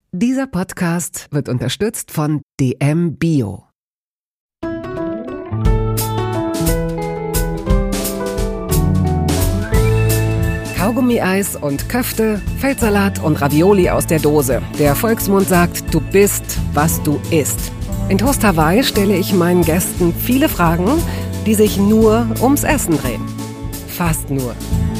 Dieser Podcast wird unterstützt von DM Bio. Kaugummi-Eis und Köfte, Feldsalat und Ravioli aus der Dose. Der Volksmund sagt, du bist, was du isst. In Toast Hawaii stelle ich meinen Gästen viele Fragen, die sich nur ums Essen drehen. Fast nur.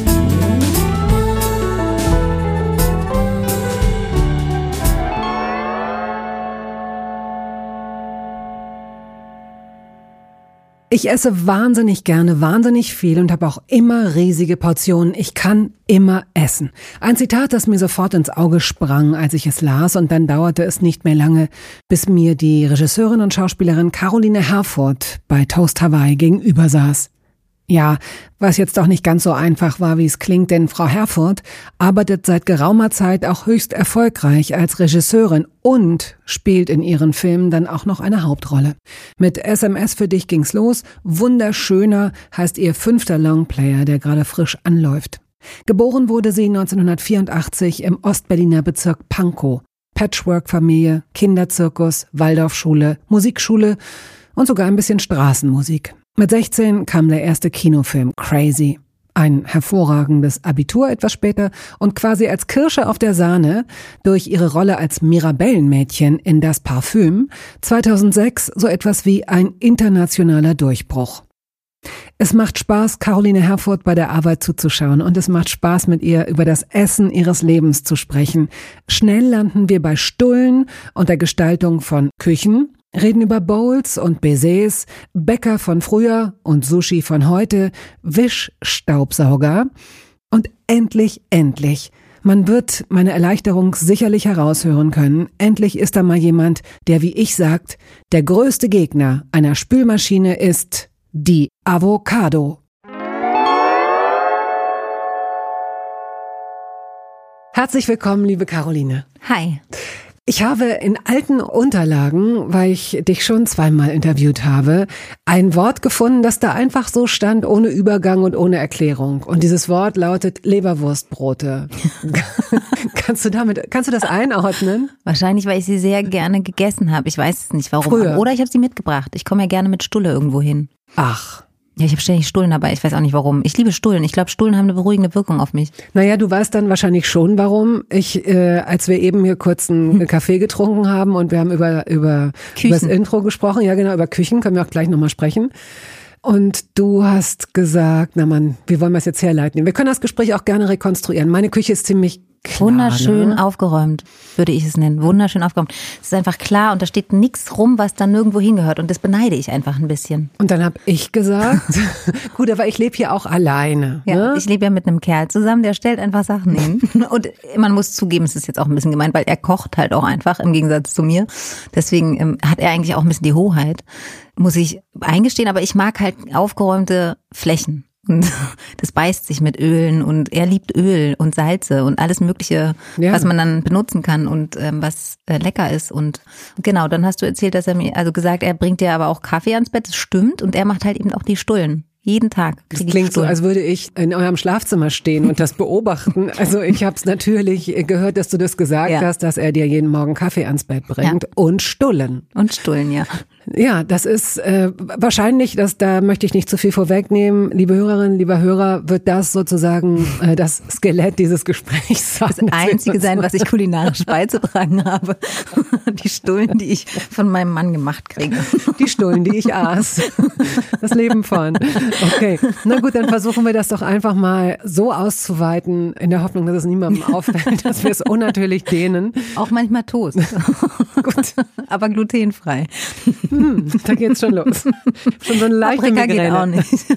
Ich esse wahnsinnig gerne, wahnsinnig viel und habe auch immer riesige Portionen. Ich kann immer essen. Ein Zitat, das mir sofort ins Auge sprang, als ich es las, und dann dauerte es nicht mehr lange, bis mir die Regisseurin und Schauspielerin Caroline Herfurth bei Toast Hawaii gegenüber saß. Ja, was jetzt doch nicht ganz so einfach war, wie es klingt, denn Frau Herfurth arbeitet seit geraumer Zeit auch höchst erfolgreich als Regisseurin und spielt in ihren Filmen dann auch noch eine Hauptrolle. Mit SMS für dich ging's los. Wunderschöner heißt ihr 5. Longplayer, der gerade frisch anläuft. Geboren wurde sie 1984 im Ostberliner Bezirk Pankow. Patchwork-Familie, Kinderzirkus, Waldorfschule, Musikschule und sogar ein bisschen Straßenmusik. Mit 16 kam der erste Kinofilm Crazy. Ein hervorragendes Abitur etwas später und quasi als Kirsche auf der Sahne durch ihre Rolle als Mirabellenmädchen in Das Parfüm 2006 so etwas wie ein internationaler Durchbruch. Es macht Spaß, Caroline Herfurth bei der Arbeit zuzuschauen, und es macht Spaß, mit ihr über das Essen ihres Lebens zu sprechen. Schnell landen wir bei Stullen und der Gestaltung von Küchen, reden über Bowls und Baisers, Bäcker von früher und Sushi von heute, Wischstaubsauger und endlich, man wird meine Erleichterung sicherlich heraushören können, endlich ist da mal jemand, der wie ich sagt, der größte Gegner einer Spülmaschine ist die Avocado. Herzlich willkommen, liebe Caroline. Hi. Ich habe in alten Unterlagen, weil ich dich schon zweimal interviewt habe, ein Wort gefunden, das da einfach so stand, ohne Übergang und ohne Erklärung. Und dieses Wort lautet Leberwurstbrote. Kannst du das einordnen? Wahrscheinlich, weil ich sie sehr gerne gegessen habe. Ich weiß es nicht, warum. Früher. Oder ich habe sie mitgebracht. Ich komme ja gerne mit Stulle irgendwo hin. Ach. Ja, ich habe ständig Stullen dabei. Ich weiß auch nicht, warum. Ich liebe Stullen. Ich glaube, Stullen haben eine beruhigende Wirkung auf mich. Naja, du weißt dann wahrscheinlich schon, warum. Als wir eben hier kurz einen Kaffee getrunken haben und wir haben über das Intro gesprochen. Ja, genau, über Küchen können wir auch gleich nochmal sprechen. Und du hast gesagt, na Mann, wie wollen wir es jetzt herleiten? Wir können das Gespräch auch gerne rekonstruieren. Meine Küche ist ziemlich klar, wunderschön aufgeräumt, würde ich es nennen. Wunderschön aufgeräumt. Es ist einfach klar und da steht nichts rum, was da nirgendwo hingehört. Und das beneide ich einfach ein bisschen. Und dann habe ich gesagt, gut, aber ich lebe hier auch alleine. Ja, ne? Ich lebe ja mit einem Kerl zusammen, der stellt einfach Sachen hin. Und man muss zugeben, es ist jetzt auch ein bisschen gemein, weil er kocht halt auch einfach, im Gegensatz zu mir. Deswegen hat er eigentlich auch ein bisschen die Hoheit, muss ich eingestehen. Aber ich mag halt aufgeräumte Flächen. Und das beißt sich mit Ölen und er liebt Öl und Salze und alles Mögliche, was man dann benutzen kann und was lecker ist. Und genau, dann hast du erzählt, dass er mir, also gesagt, er bringt dir aber auch Kaffee ans Bett, das stimmt, und er macht halt eben auch die Stullen. Jeden Tag. Das klingt so, als würde ich in eurem Schlafzimmer stehen und das beobachten. Also ich habe es natürlich gehört, dass du das gesagt hast, dass er dir jeden Morgen Kaffee ans Bett bringt und Stullen. Und Stullen, ja. Ja, das ist wahrscheinlich, da möchte ich nicht zu viel vorwegnehmen. Liebe Hörerinnen, lieber Hörer, wird das sozusagen das Skelett dieses Gesprächs sein. Das Einzige sein, was ich kulinarisch beizutragen habe. Die Stullen, die ich von meinem Mann gemacht kriege. Die Stullen, die ich aß. Das Leben von. Okay, na gut, dann versuchen wir das doch einfach mal so auszuweiten, in der Hoffnung, dass es niemandem auffällt, dass wir es unnatürlich dehnen. Auch manchmal Toast. Gut. Aber glutenfrei. Da geht's schon los. Schon so eine leichte Migräne. Geht auch nicht.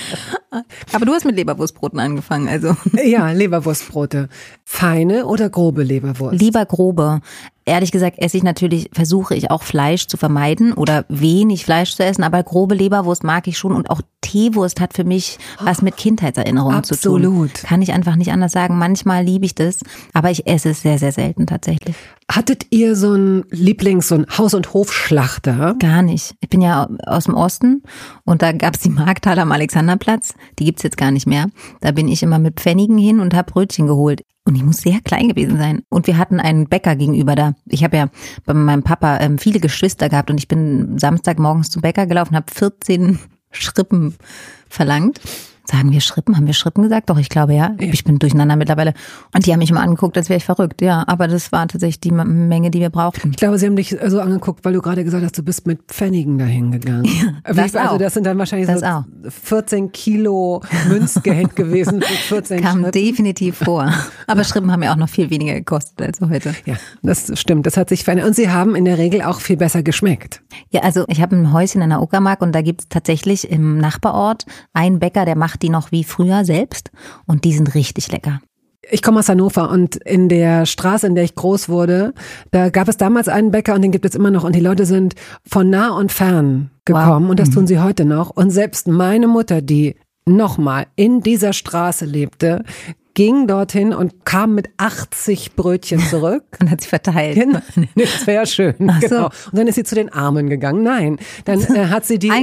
Aber du hast mit Leberwurstbroten angefangen, also. Ja, Leberwurstbrote. Feine oder grobe Leberwurst? Lieber grobe. Ehrlich gesagt versuche ich auch Fleisch zu vermeiden oder wenig Fleisch zu essen, aber grobe Leberwurst mag ich schon, und auch Teewurst hat für mich was mit Kindheitserinnerungen zu tun. Absolut. Kann ich einfach nicht anders sagen. Manchmal liebe ich das, aber ich esse es sehr, sehr selten tatsächlich. Hattet ihr so ein so ein Haus- und Hofschlachter? Gar nicht. Ich bin ja aus dem Osten und da gab's die Markthalle am Alexanderplatz. Die gibt's jetzt gar nicht mehr. Da bin ich immer mit Pfennigen hin und habe Brötchen geholt. Und die muss sehr klein gewesen sein. Und wir hatten einen Bäcker gegenüber da. Ich habe ja bei meinem Papa viele Geschwister gehabt und ich bin Samstagmorgens zum Bäcker gelaufen, habe 14 Schrippen verlangt. Sagen wir Schrippen? Haben wir Schrippen gesagt? Doch, ich glaube ja. Ich bin durcheinander mittlerweile. Und die haben mich immer angeguckt, als wäre ich verrückt. Ja, aber das war tatsächlich die Menge, die wir brauchten. Ich glaube, sie haben dich so angeguckt, weil du gerade gesagt hast, du bist mit Pfennigen dahin gegangen. Ja, das auch. Also das sind dann wahrscheinlich das so auch. 14 Kilo Münzgeld gewesen. Mit 14 Kam Schrippen. definitiv vor. Aber Schrippen haben ja auch noch viel weniger gekostet als heute. Ja, das stimmt. Das hat sich verändert. Und sie haben in der Regel auch viel besser geschmeckt. Ja, also ich habe ein Häuschen in der Uckermark und da gibt es tatsächlich im Nachbarort einen Bäcker, der macht die noch wie früher selbst und die sind richtig lecker. Ich komme aus Hannover und in der Straße, in der ich groß wurde, da gab es damals einen Bäcker und den gibt es immer noch und die Leute sind von nah und fern gekommen und das tun sie heute noch. Und selbst meine Mutter, die nochmal in dieser Straße lebte, ging dorthin und kam mit 80 Brötchen zurück. Und hat sie verteilt. Genau. Das wäre ja schön. Ach so. Genau. Und dann ist sie zu den Armen gegangen. Nein, dann hat sie die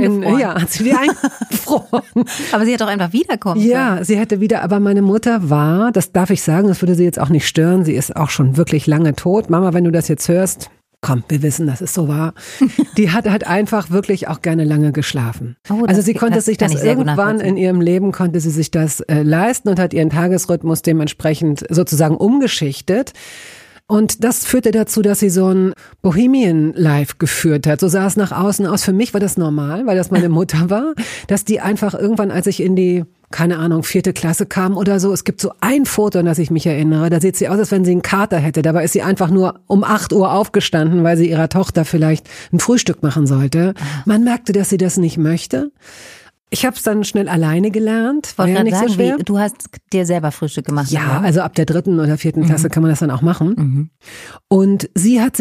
eingefroren. Aber sie hat doch einfach wiederkommen. Ja, sie hätte wieder, aber meine Mutter war, das darf ich sagen, das würde sie jetzt auch nicht stören, sie ist auch schon wirklich lange tot. Mama, wenn du das jetzt hörst, komm, wir wissen, dass es so war. Die hat halt einfach wirklich auch gerne lange geschlafen. Also sie konnte sich das irgendwann in ihrem Leben, konnte sie sich das leisten und hat ihren Tagesrhythmus dementsprechend sozusagen umgeschichtet. Und das führte dazu, dass sie so ein Bohemian-Life geführt hat. So sah es nach außen aus. Für mich war das normal, weil das meine Mutter war, dass die einfach irgendwann, als ich in die, keine Ahnung, 4. Klasse kam oder so, es gibt so ein Foto, an das ich mich erinnere, da sieht sie aus, als wenn sie einen Kater hätte. Dabei ist sie einfach nur um 8 Uhr aufgestanden, weil sie ihrer Tochter vielleicht ein Frühstück machen sollte. Man merkte, dass sie das nicht möchte. Ich habe es dann schnell alleine gelernt. War ja nicht so schwer. Du hast dir selber Frühstück gemacht. Ja, also ab der 3. oder 4. Klasse kann man das dann auch machen. Und sie hat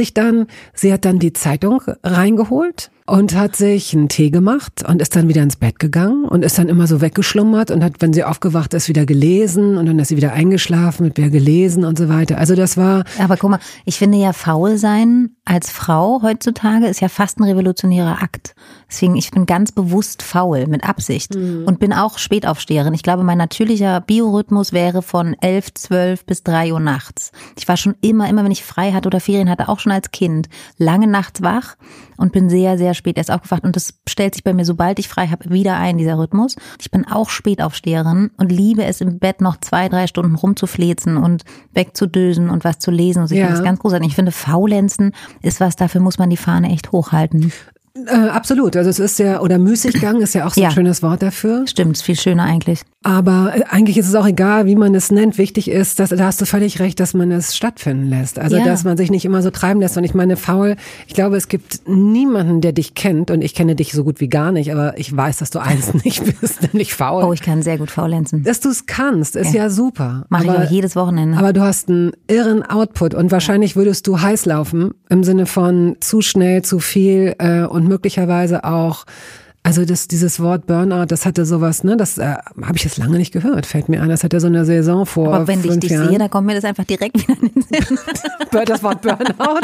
dann die Zeitung reingeholt und hat sich einen Tee gemacht und ist dann wieder ins Bett gegangen und ist dann immer so weggeschlummert und hat, wenn sie aufgewacht ist, wieder gelesen und dann ist sie wieder eingeschlafen, mit wieder gelesen und so weiter. Also das war... Aber guck mal, ich finde ja, faul sein als Frau heutzutage ist ja fast ein revolutionärer Akt. Deswegen, ich bin ganz bewusst faul, mit Absicht und bin auch Spätaufsteherin. Ich glaube, mein natürlicher Biorhythmus wäre von 11, 12 bis 3 Uhr nachts. Ich war schon immer, wenn ich frei hatte oder Ferien hatte, auch schon als Kind, lange nachts wach und bin sehr, sehr spät erst aufgewacht. Und das stellt sich bei mir, sobald ich frei habe, wieder ein, dieser Rhythmus. Ich bin auch Spätaufsteherin und liebe es, im Bett noch 2, 3 Stunden rumzuflezen und wegzudösen und was zu lesen. Und ich finde das ganz großartig. Ich finde, Faulenzen ist was, dafür muss man die Fahne echt hochhalten. Absolut, also es ist ja, oder Müßiggang ist ja auch so ein schönes Wort dafür. Stimmt, ist viel schöner eigentlich. Aber eigentlich ist es auch egal, wie man es nennt. Wichtig ist, da hast du völlig recht, dass man es stattfinden lässt. Also, dass man sich nicht immer so treiben lässt. Und ich meine, faul, ich glaube, es gibt niemanden, der dich kennt. Und ich kenne dich so gut wie gar nicht. Aber ich weiß, dass du eins nicht bist, nämlich faul. Oh, ich kann sehr gut faulenzen. Dass du es kannst, ist ja super. Mache ich auch jedes Wochenende. Aber du hast einen irren Output. Und wahrscheinlich würdest du heiß laufen. Im Sinne von zu schnell, zu viel und möglicherweise auch... Also dieses Wort Burnout, das hatte sowas, ne, das habe ich jetzt lange nicht gehört, fällt mir ein. Das hatte so eine Saison vor 5 Jahren. Aber wenn ich dich sehe, dann kommt mir das einfach direkt wieder in den Sinn. Das Wort Burnout?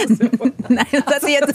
Nein, das jetzt...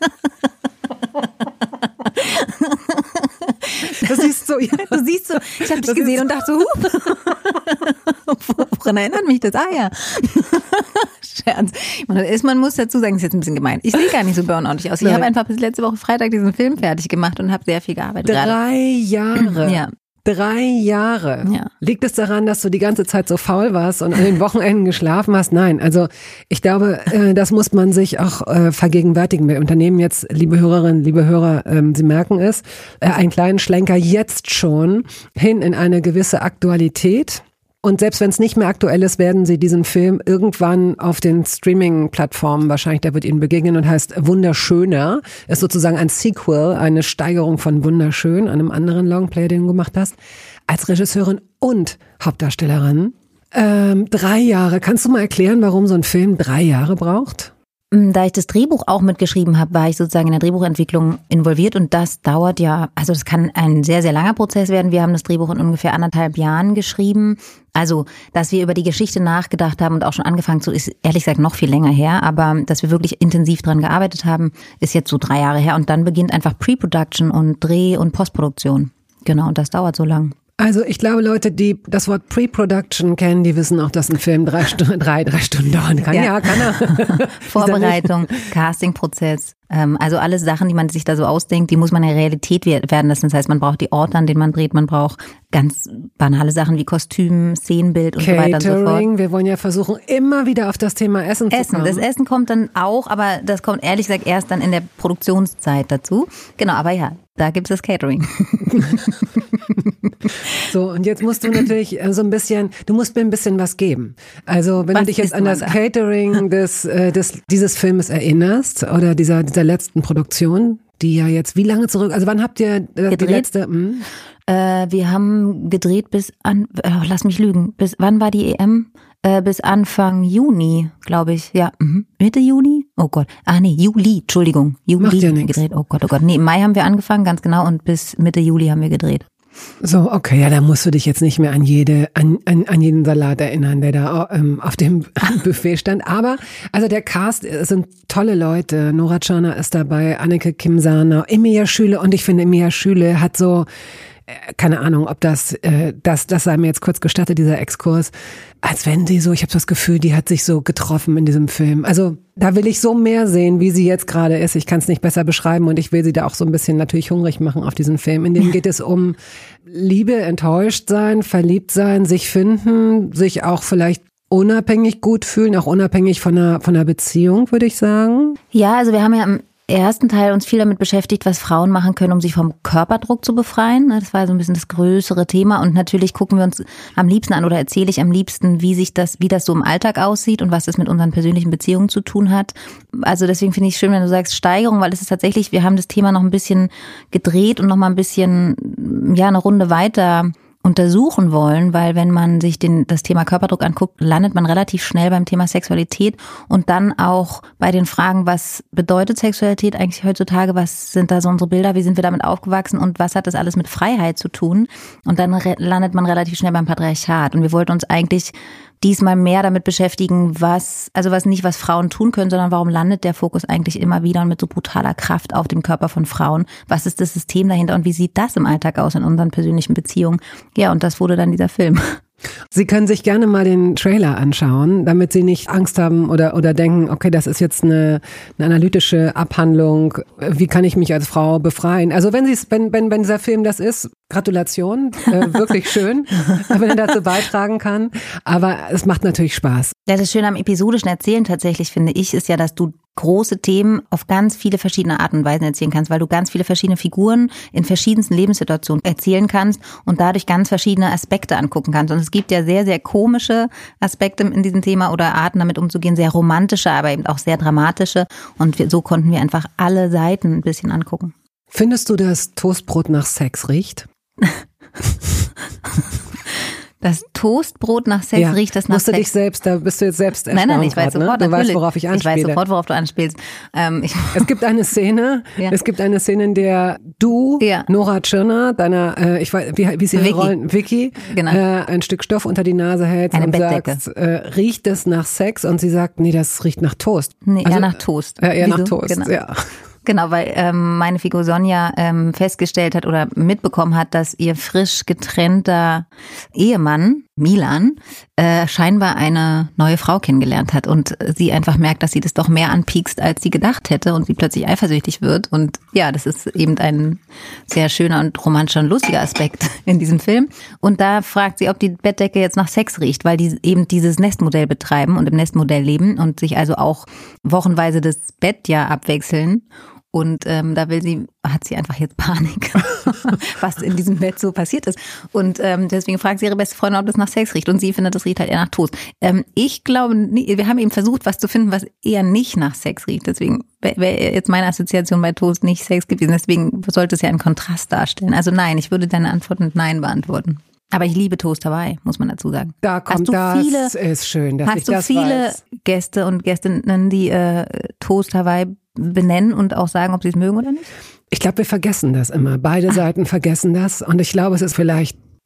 Du siehst so, ich habe dich gesehen und dachte so, woran erinnert mich das? Ah ja. Scherz. Man muss dazu sagen, das ist jetzt ein bisschen gemein. Ich sehe gar nicht so burnoutig aus. Ich habe einfach bis letzte Woche Freitag diesen Film fertig gemacht und habe sehr viel gearbeitet. 3 Jahre. Ja. 3 Jahre. Ja. Liegt es daran, dass du die ganze Zeit so faul warst und an den Wochenenden geschlafen hast? Nein, also ich glaube, das muss man sich auch vergegenwärtigen. Wir unternehmen jetzt, liebe Hörerinnen, liebe Hörer, Sie merken es, einen kleinen Schlenker jetzt schon hin in eine gewisse Aktualität. Und selbst wenn es nicht mehr aktuell ist, werden Sie diesen Film irgendwann auf den Streaming-Plattformen, wahrscheinlich, der wird Ihnen begegnen und heißt Wunderschöner. Ist sozusagen ein Sequel, eine Steigerung von Wunderschön, einem anderen Longplay, den du gemacht hast, als Regisseurin und Hauptdarstellerin. 3 Jahre. Kannst du mal erklären, warum so ein Film 3 Jahre braucht? Da ich das Drehbuch auch mitgeschrieben habe, war ich sozusagen in der Drehbuchentwicklung involviert und das dauert ja, also das kann ein sehr, sehr langer Prozess werden. Wir haben das Drehbuch in ungefähr 1,5 Jahren geschrieben. Also, dass wir über die Geschichte nachgedacht haben und auch schon angefangen zu, ist ehrlich gesagt noch viel länger her, aber dass wir wirklich intensiv dran gearbeitet haben, ist jetzt so 3 Jahre her und dann beginnt einfach Pre-Production und Dreh- und Postproduktion. Genau, und das dauert so lang. Also ich glaube, Leute, die das Wort Pre-Production kennen, die wissen auch, dass ein Film 3 Stunden dauern kann. Ja, kann er. Vorbereitung, Castingprozess, also alle Sachen, die man sich da so ausdenkt, die muss man in der Realität werden lassen. Das heißt, man braucht die Orte, an denen man dreht, man braucht ganz banale Sachen wie Kostüm, Szenenbild und Catering. so weiter und so fort. Wir wollen ja versuchen, immer wieder auf das Thema Essen zu kommen. Das Essen kommt dann auch, aber das kommt ehrlich gesagt erst dann in der Produktionszeit dazu. Genau, aber ja, da gibt es das Catering. So, und jetzt musst du natürlich so ein bisschen, du musst mir ein bisschen was geben. Also, wenn du dich jetzt an das Catering dieses Filmes erinnerst oder dieser letzten Produktion, die ja jetzt, wie lange zurück, also wann habt ihr die letzte? Wir haben gedreht bis an, lass mich lügen, bis wann war die EM? Bis Anfang Juni, glaube ich. Ja, Mitte Juni? Oh Gott. Juli, Entschuldigung. Juli Macht ja haben wir gedreht. Oh Gott. Nee, im Mai haben wir angefangen, ganz genau, und bis Mitte Juli haben wir gedreht. So, okay, ja, da musst du dich jetzt nicht mehr an jeden Salat erinnern, der da auf dem Buffet stand. Aber, also der Cast sind tolle Leute. Nora Tschirner ist dabei, Anneke Kim-Sarnau, Emilia Schüle, und ich finde, Emilia Schüle hat so, keine Ahnung, ob das sei mir jetzt kurz gestattet, dieser Exkurs, als wenn sie so, ich habe das Gefühl, die hat sich so getroffen in diesem Film. Also da will ich so mehr sehen, wie sie jetzt gerade ist. Ich kann es nicht besser beschreiben, und ich will sie da auch so ein bisschen natürlich hungrig machen auf diesen Film. In dem geht es um Liebe, enttäuscht sein, verliebt sein, sich finden, sich auch vielleicht unabhängig gut fühlen, auch unabhängig von einer Beziehung, würde ich sagen. Ja, also wir haben ja im ersten Teil uns viel damit beschäftigt, was Frauen machen können, um sich vom Körperdruck zu befreien. Das war so ein bisschen das größere Thema, und natürlich gucken wir uns am liebsten an, oder erzähle ich am liebsten, wie das so im Alltag aussieht und was das mit unseren persönlichen Beziehungen zu tun hat. Also deswegen finde ich es schön, wenn du sagst Steigerung, weil es ist tatsächlich, wir haben das Thema noch ein bisschen gedreht und noch mal ein bisschen, ja, eine Runde weiter untersuchen wollen, weil wenn man sich das Thema Körperdruck anguckt, landet man relativ schnell beim Thema Sexualität und dann auch bei den Fragen, was bedeutet Sexualität eigentlich heutzutage, was sind da so unsere Bilder, wie sind wir damit aufgewachsen und was hat das alles mit Freiheit zu tun? Und dann landet man relativ schnell beim Patriarchat, und wir wollten uns eigentlich diesmal mehr damit beschäftigen, was Frauen tun können, sondern warum landet der Fokus eigentlich immer wieder und mit so brutaler Kraft auf dem Körper von Frauen? Was ist das System dahinter und wie sieht das im Alltag aus in unseren persönlichen Beziehungen? Ja, und das wurde dann dieser Film. Sie können sich gerne mal den Trailer anschauen, damit Sie nicht Angst haben oder denken, okay, das ist jetzt eine analytische Abhandlung, wie kann ich mich als Frau befreien? Also wenn dieser Film das ist, Gratulation, wirklich schön, wenn er dazu beitragen kann, aber es macht natürlich Spaß. Ja, das Schöne am episodischen Erzählen tatsächlich, finde ich, ist ja, dass du große Themen auf ganz viele verschiedene Arten und Weisen erzählen kannst, weil du ganz viele verschiedene Figuren in verschiedensten Lebenssituationen erzählen kannst und dadurch ganz verschiedene Aspekte angucken kannst. Und es gibt ja sehr, sehr komische Aspekte in diesem Thema oder Arten damit umzugehen, sehr romantische, aber eben auch sehr dramatische. Und so konnten wir einfach alle Seiten ein bisschen angucken. Findest du, dass Toastbrot nach Sex riecht? Das Toastbrot nach Sex riecht das nach Sex. Dich selbst, da bist du jetzt selbst erstaunt. Nein, ich weiß sofort, ne? Du weißt, worauf ich anspiele. Ich weiß sofort, worauf du anspielst. Es gibt eine Szene, in der du, Nora Tschirner, deiner, ich weiß, wie sie rollen, Vicky, genau. Ein Stück Stoff unter die Nase hältst und sagst, riecht es nach Sex? Und sie sagt, nee, das riecht nach Toast. Nee, eher nach Toast. Eher nach Toast, genau. Ja. Genau, weil meine Figur Sonja festgestellt hat oder mitbekommen hat, dass ihr frisch getrennter Ehemann, Milan, scheinbar eine neue Frau kennengelernt hat und sie einfach merkt, dass sie das doch mehr anpiekst, als sie gedacht hätte und sie plötzlich eifersüchtig wird. Und ja, das ist eben ein sehr schöner und romantischer und lustiger Aspekt in diesem Film. Und da fragt sie, ob die Bettdecke jetzt nach Sex riecht, weil die eben dieses Nestmodell betreiben und im Nestmodell leben und sich also auch wochenweise das Bett ja abwechseln. Und hat sie einfach jetzt Panik, was in diesem Bett so passiert ist. Und deswegen fragt sie ihre beste Freundin, ob das nach Sex riecht. Und sie findet, das riecht halt eher nach Toast. Ich glaube, wir haben eben versucht, was zu finden, was eher nicht nach Sex riecht. Deswegen wäre jetzt meine Assoziation bei Toast nicht Sex gewesen. Deswegen sollte es ja einen Kontrast darstellen. Also nein, ich würde deine Antwort mit Nein beantworten. Aber ich liebe Toast Hawaii, muss man dazu sagen. Ist schön, dass ich das weiß. Hast du viele Gäste und Gästinnen, die Toast Hawaii benennen und auch sagen, ob sie es mögen oder nicht? Ich glaube, wir vergessen das immer. Beide Seiten vergessen das. Und ich glaube, es ist vielleicht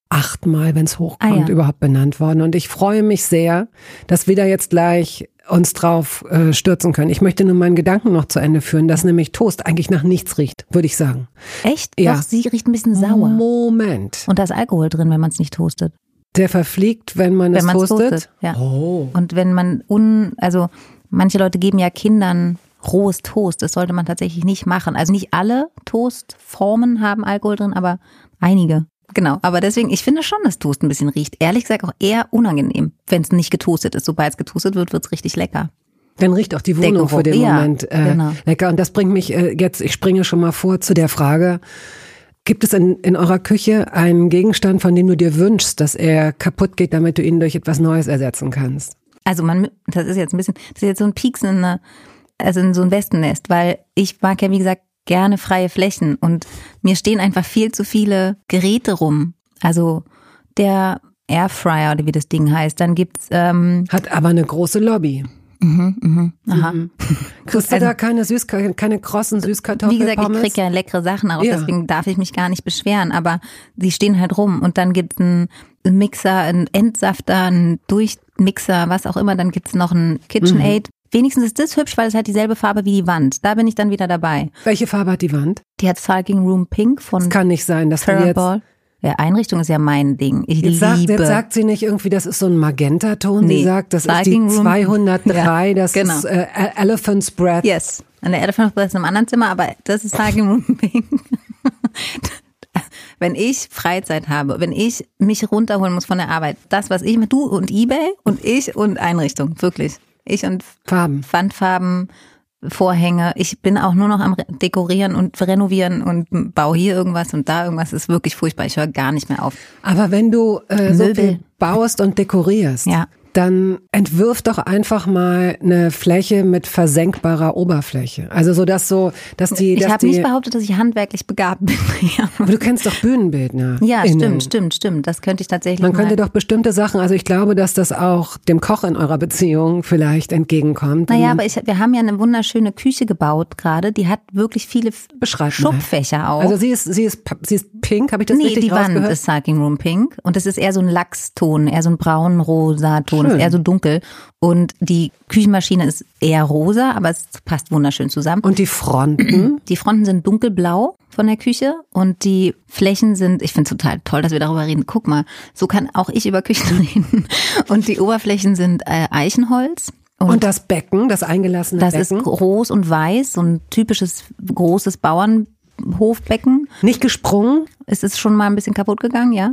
8-mal, wenn es hochkommt, ja. überhaupt benannt worden. Und ich freue mich sehr, dass wir da jetzt gleich uns drauf stürzen können. Ich möchte nur meinen Gedanken noch zu Ende führen, dass nämlich Toast eigentlich nach nichts riecht, würde ich sagen. Echt? Ja. Doch, sie riecht ein bisschen sauer. Moment. Und da ist Alkohol drin, wenn man es nicht toastet. Der verfliegt, wenn man es toastet? Ja. Oh. Und wenn man also manche Leute geben ja Kindern rohes Toast. Das sollte man tatsächlich nicht machen. Also nicht alle Toastformen haben Alkohol drin, aber einige. Genau, aber deswegen, ich finde schon, dass Toast ein bisschen riecht. Ehrlich gesagt auch eher unangenehm, wenn es nicht getoastet ist. Sobald es getoastet wird, wird es richtig lecker. Dann riecht auch die Wohnung für den Moment genau. lecker. Und das bringt mich jetzt, ich springe schon mal vor zu der Frage, gibt es in eurer Küche einen Gegenstand, von dem du dir wünschst, dass er kaputt geht, damit du ihn durch etwas Neues ersetzen kannst? Also das ist jetzt so ein Pieks in so ein Wespennest, weil ich mag ja, wie gesagt, gerne freie Flächen und mir stehen einfach viel zu viele Geräte rum. Also der Airfryer oder wie das Ding heißt, dann gibt's hat aber eine große Lobby. Aha. Kriegst du da keine krossen Süßkartoffeln? Wie gesagt, ich krieg ja leckere Sachen auch, deswegen darf ich mich gar nicht beschweren, aber die stehen halt rum und dann gibt's einen Mixer, einen Entsafter, einen Durchmixer, was auch immer, dann gibt's noch einen KitchenAid. Wenigstens ist das hübsch, weil es hat dieselbe Farbe wie die Wand. Da bin ich dann wieder dabei. Welche Farbe hat die Wand? Die hat Sulking Room Pink von Es kann nicht sein, dass du jetzt... Ja, Einrichtung ist ja mein Ding. Jetzt sagt sie nicht irgendwie, das ist so ein Magentaton. Nee. Sie sagt, das Sulking ist die Room. 203, Ja, das genau. ist Elephant's Breath. Yes. Und der Elephant's Breath ist im anderen Zimmer, aber das ist Sulking Room Pink. Wenn ich Freizeit habe, wenn ich mich runterholen muss von der Arbeit, das, was ich mit du und eBay und ich und Einrichtung, wirklich. Ich und Farben. Wandfarben, Vorhänge. Ich bin auch nur noch am Dekorieren und Renovieren und baue hier irgendwas und da irgendwas. Das ist wirklich furchtbar. Ich höre gar nicht mehr auf. Aber wenn du so viel baust und dekorierst, ja, dann entwirf doch einfach mal eine Fläche mit versenkbarer Oberfläche. Also so, dass die... Ich habe nicht behauptet, dass ich handwerklich begabt bin. Aber du kennst doch Bühnenbildner. Ja, stimmt. Das könnte ich tatsächlich Man könnte doch bestimmte Sachen, also ich glaube, dass das auch dem Koch in eurer Beziehung vielleicht entgegenkommt. Naja, aber wir haben ja eine wunderschöne Küche gebaut gerade. Die hat wirklich viele Schubfächer auch. Also sie ist pink, habe ich das richtig rausgehört? Die Wand ist Sulking Room Pink und das ist eher so ein Lachston, eher so ein braun-rosa Ton. Ist eher so dunkel und die Küchenmaschine ist eher rosa, aber es passt wunderschön zusammen. Und die Fronten? Die Fronten sind dunkelblau von der Küche und die Flächen sind, ich finde es total toll, dass wir darüber reden. Guck mal, so kann auch ich über Küchen reden. Und die Oberflächen sind Eichenholz. Und das Becken, das eingelassene Becken? Das ist groß und weiß, so ein typisches großes Bauernhofbecken. Nicht gesprungen? Es ist schon mal ein bisschen kaputt gegangen, ja.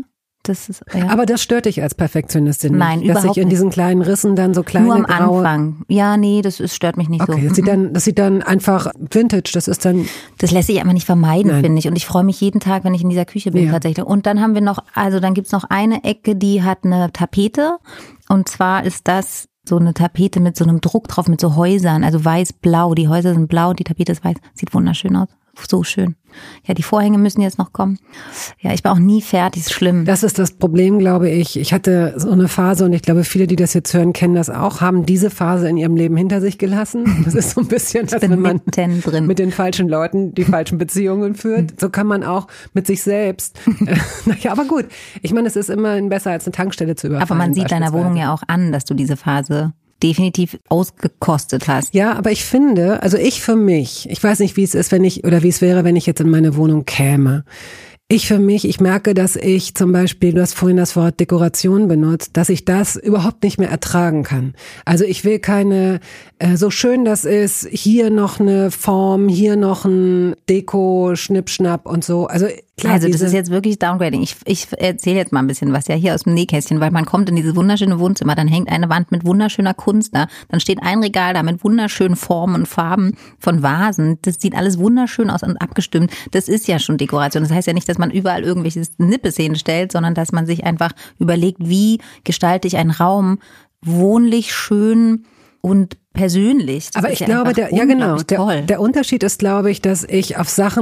Ja. Aber das stört dich als Perfektionistin nicht? Nein, überhaupt nicht. Dass sich in diesen kleinen Rissen dann so kleine nur am graue... Anfang. Ja, nee, stört mich nicht so. Okay, das sieht dann einfach Vintage, das ist dann... Das lässt sich einfach nicht vermeiden, finde ich. Und ich freue mich jeden Tag, wenn ich in dieser Küche bin tatsächlich. Und dann haben wir dann gibt's noch eine Ecke, die hat eine Tapete. Und zwar ist das so eine Tapete mit so einem Druck drauf, mit so Häusern, also weiß-blau. Die Häuser sind blau, die Tapete ist weiß. Sieht wunderschön aus. So schön. Ja, die Vorhänge müssen jetzt noch kommen. Ja, ich war auch nie fertig, ist schlimm. Das ist das Problem, glaube ich. Ich hatte so eine Phase und ich glaube, viele, die das jetzt hören, kennen das auch, haben diese Phase in ihrem Leben hinter sich gelassen. Das ist so ein bisschen, dass wenn man mit den falschen Leuten die falschen Beziehungen führt, so kann man auch mit sich selbst. Naja, aber gut. Ich meine, es ist immerhin besser, als eine Tankstelle zu überfallen. Aber man sieht deiner Wohnung ja auch an, dass du diese Phase definitiv ausgekostet hast. Ja, aber ich finde, also ich weiß nicht, wie es ist, wie es wäre, wenn ich jetzt in meine Wohnung käme. Ich merke, dass ich zum Beispiel, du hast vorhin das Wort Dekoration benutzt, dass ich das überhaupt nicht mehr ertragen kann. Also ich will keine, so schön das ist, hier noch eine Form, hier noch ein Deko, Schnippschnapp und so. Also klar. Also das ist jetzt wirklich Downgrading. Ich erzähle jetzt mal ein bisschen was ja hier aus dem Nähkästchen, weil man kommt in dieses wunderschöne Wohnzimmer, dann hängt eine Wand mit wunderschöner Kunst da, dann steht ein Regal da mit wunderschönen Formen und Farben von Vasen. Das sieht alles wunderschön aus und abgestimmt. Das ist ja schon Dekoration. Das heißt ja nicht, dass man überall irgendwelche Nippes hinstellt, sondern dass man sich einfach überlegt, wie gestalte ich einen Raum wohnlich, schön und persönlich. Aber ich glaube, der Unterschied ist, glaube ich, dass ich auf Sachen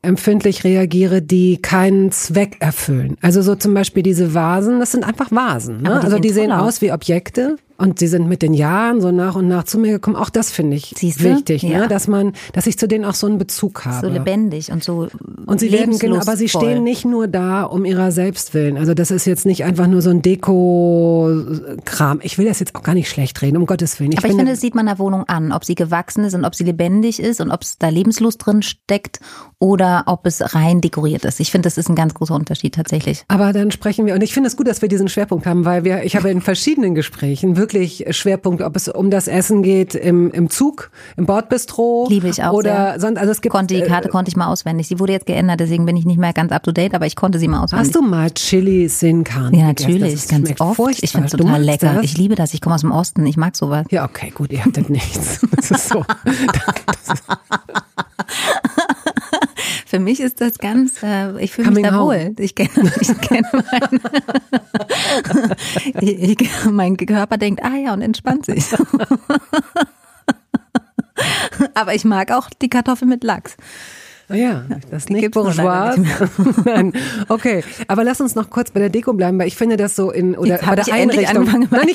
empfindlich reagiere, die keinen Zweck erfüllen. Also so zum Beispiel diese Vasen, das sind einfach Vasen. Ne? Also die sehen aus wie Objekte. Und sie sind mit den Jahren so nach und nach zu mir gekommen. Auch das finde ich wichtig, ne? Dass ich zu denen auch so einen Bezug habe. So lebendig und so und sie leben, genau, aber sie stehen nicht nur da um ihrer selbst willen. Also das ist jetzt nicht einfach nur so ein Deko-Kram. Ich will das jetzt auch gar nicht schlecht reden, um Gottes Willen. Ich finde, das sieht man der Wohnung an, ob sie gewachsen ist und ob sie lebendig ist und ob es da Lebenslust drin steckt oder ob es rein dekoriert ist. Ich finde, das ist ein ganz großer Unterschied tatsächlich. Aber dann sprechen wir, und ich finde es gut, dass wir diesen Schwerpunkt haben, weil ich habe in verschiedenen Gesprächen wirklich Schwerpunkt, ob es um das Essen geht im Zug, im Bordbistro. Liebe ich auch oder sehr. Sonst, also es gibt, die Karte konnte ich mal auswendig. Sie wurde jetzt geändert, deswegen bin ich nicht mehr ganz up to date, aber ich konnte sie mal auswendig. Hast du mal Chili Sin Carne? Ja, natürlich, ganz oft. Furchtbar. Ich finde es total lecker. Das? Ich liebe das. Ich komme aus dem Osten. Ich mag sowas. Ja, okay, gut, ihr hattet nichts. Das ist so. Für mich ist das ganz, ich fühle mich da wohl. Mein Körper denkt, ja, und entspannt sich. Aber ich mag auch die Kartoffel mit Lachs. Ja, das nicht bourgeois. Nein, okay, aber lass uns noch kurz bei der Deko bleiben, weil ich finde das so bei der Einrichtung.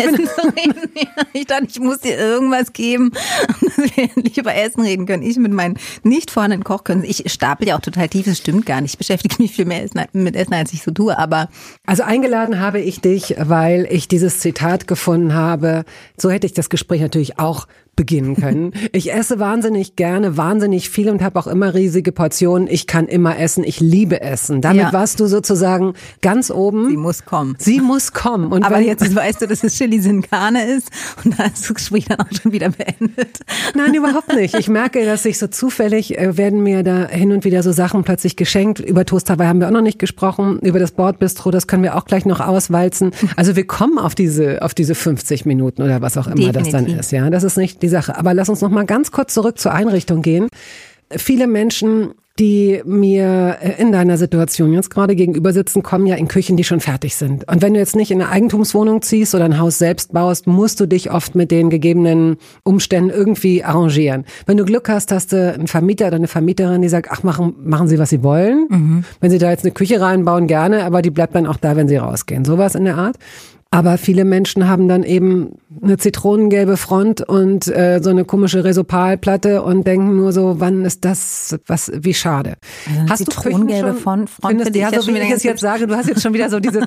Ich dachte, ich muss dir irgendwas geben, dass wir endlich über Essen reden können. Ich mit meinen nicht vorhandenen Kochkünsten. Ich stapel ja auch total tief, das stimmt gar nicht. Ich beschäftige mich viel mehr mit Essen, als ich so tue, aber. Also eingeladen habe ich dich, weil ich dieses Zitat gefunden habe. So hätte ich das Gespräch natürlich auch beginnen können. Ich esse wahnsinnig gerne, wahnsinnig viel und habe auch immer riesige Portionen. Ich kann immer essen. Ich liebe Essen. Damit warst du sozusagen ganz oben. Sie muss kommen. Sie muss kommen. Und aber jetzt weißt du, dass es Chili Sin Carne ist und da ist das Gespräch dann auch schon wieder beendet. Nein, überhaupt nicht. Ich merke, dass ich so zufällig werden mir da hin und wieder so Sachen plötzlich geschenkt. Über Toast Hawaii haben wir auch noch nicht gesprochen. Über das Bordbistro, das können wir auch gleich noch auswalzen. Also wir kommen auf diese 50 Minuten oder was auch immer Definitiv. Das dann ist. Ja, das ist nicht die Sache. Aber lass uns noch mal ganz kurz zurück zur Einrichtung gehen. Viele Menschen, die mir in deiner Situation jetzt gerade gegenüber sitzen, kommen ja in Küchen, die schon fertig sind. Und wenn du jetzt nicht in eine Eigentumswohnung ziehst oder ein Haus selbst baust, musst du dich oft mit den gegebenen Umständen irgendwie arrangieren. Wenn du Glück hast, hast du einen Vermieter oder eine Vermieterin, die sagt, ach, machen Sie, was Sie wollen. Mhm. Wenn Sie da jetzt eine Küche reinbauen, gerne, aber die bleibt dann auch da, wenn Sie rausgehen. Sowas in der Art. Aber viele Menschen haben dann eben eine zitronengelbe Front und so eine komische Resopalplatte und denken nur so, wann ist das, wie schade. Also hast du zitronengelbe Front? Findest, ja, so wie ich es jetzt sage, du hast jetzt schon wieder so dieses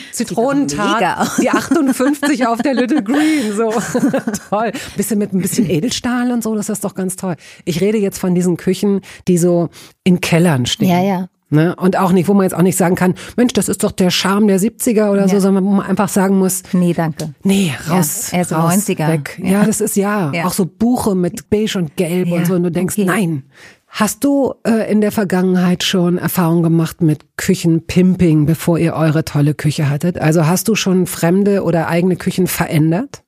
Zitronentat, die 58 auf der Little Green, so toll. Mit ein bisschen Edelstahl und so, das ist doch ganz toll. Ich rede jetzt von diesen Küchen, die so in Kellern stehen. Ja, ja. Ne? Und auch nicht, wo man jetzt auch nicht sagen kann, Mensch, das ist doch der Charme der 70er oder so, sondern wo man einfach sagen muss, nee, danke. Nee, raus, erst raus 90er. Weg. Ja, das ist auch so Buche mit Beige und Gelb und so und du denkst, nein. Hast du in der Vergangenheit schon Erfahrung gemacht mit Küchenpimping, bevor ihr eure tolle Küche hattet? Also hast du schon fremde oder eigene Küchen verändert?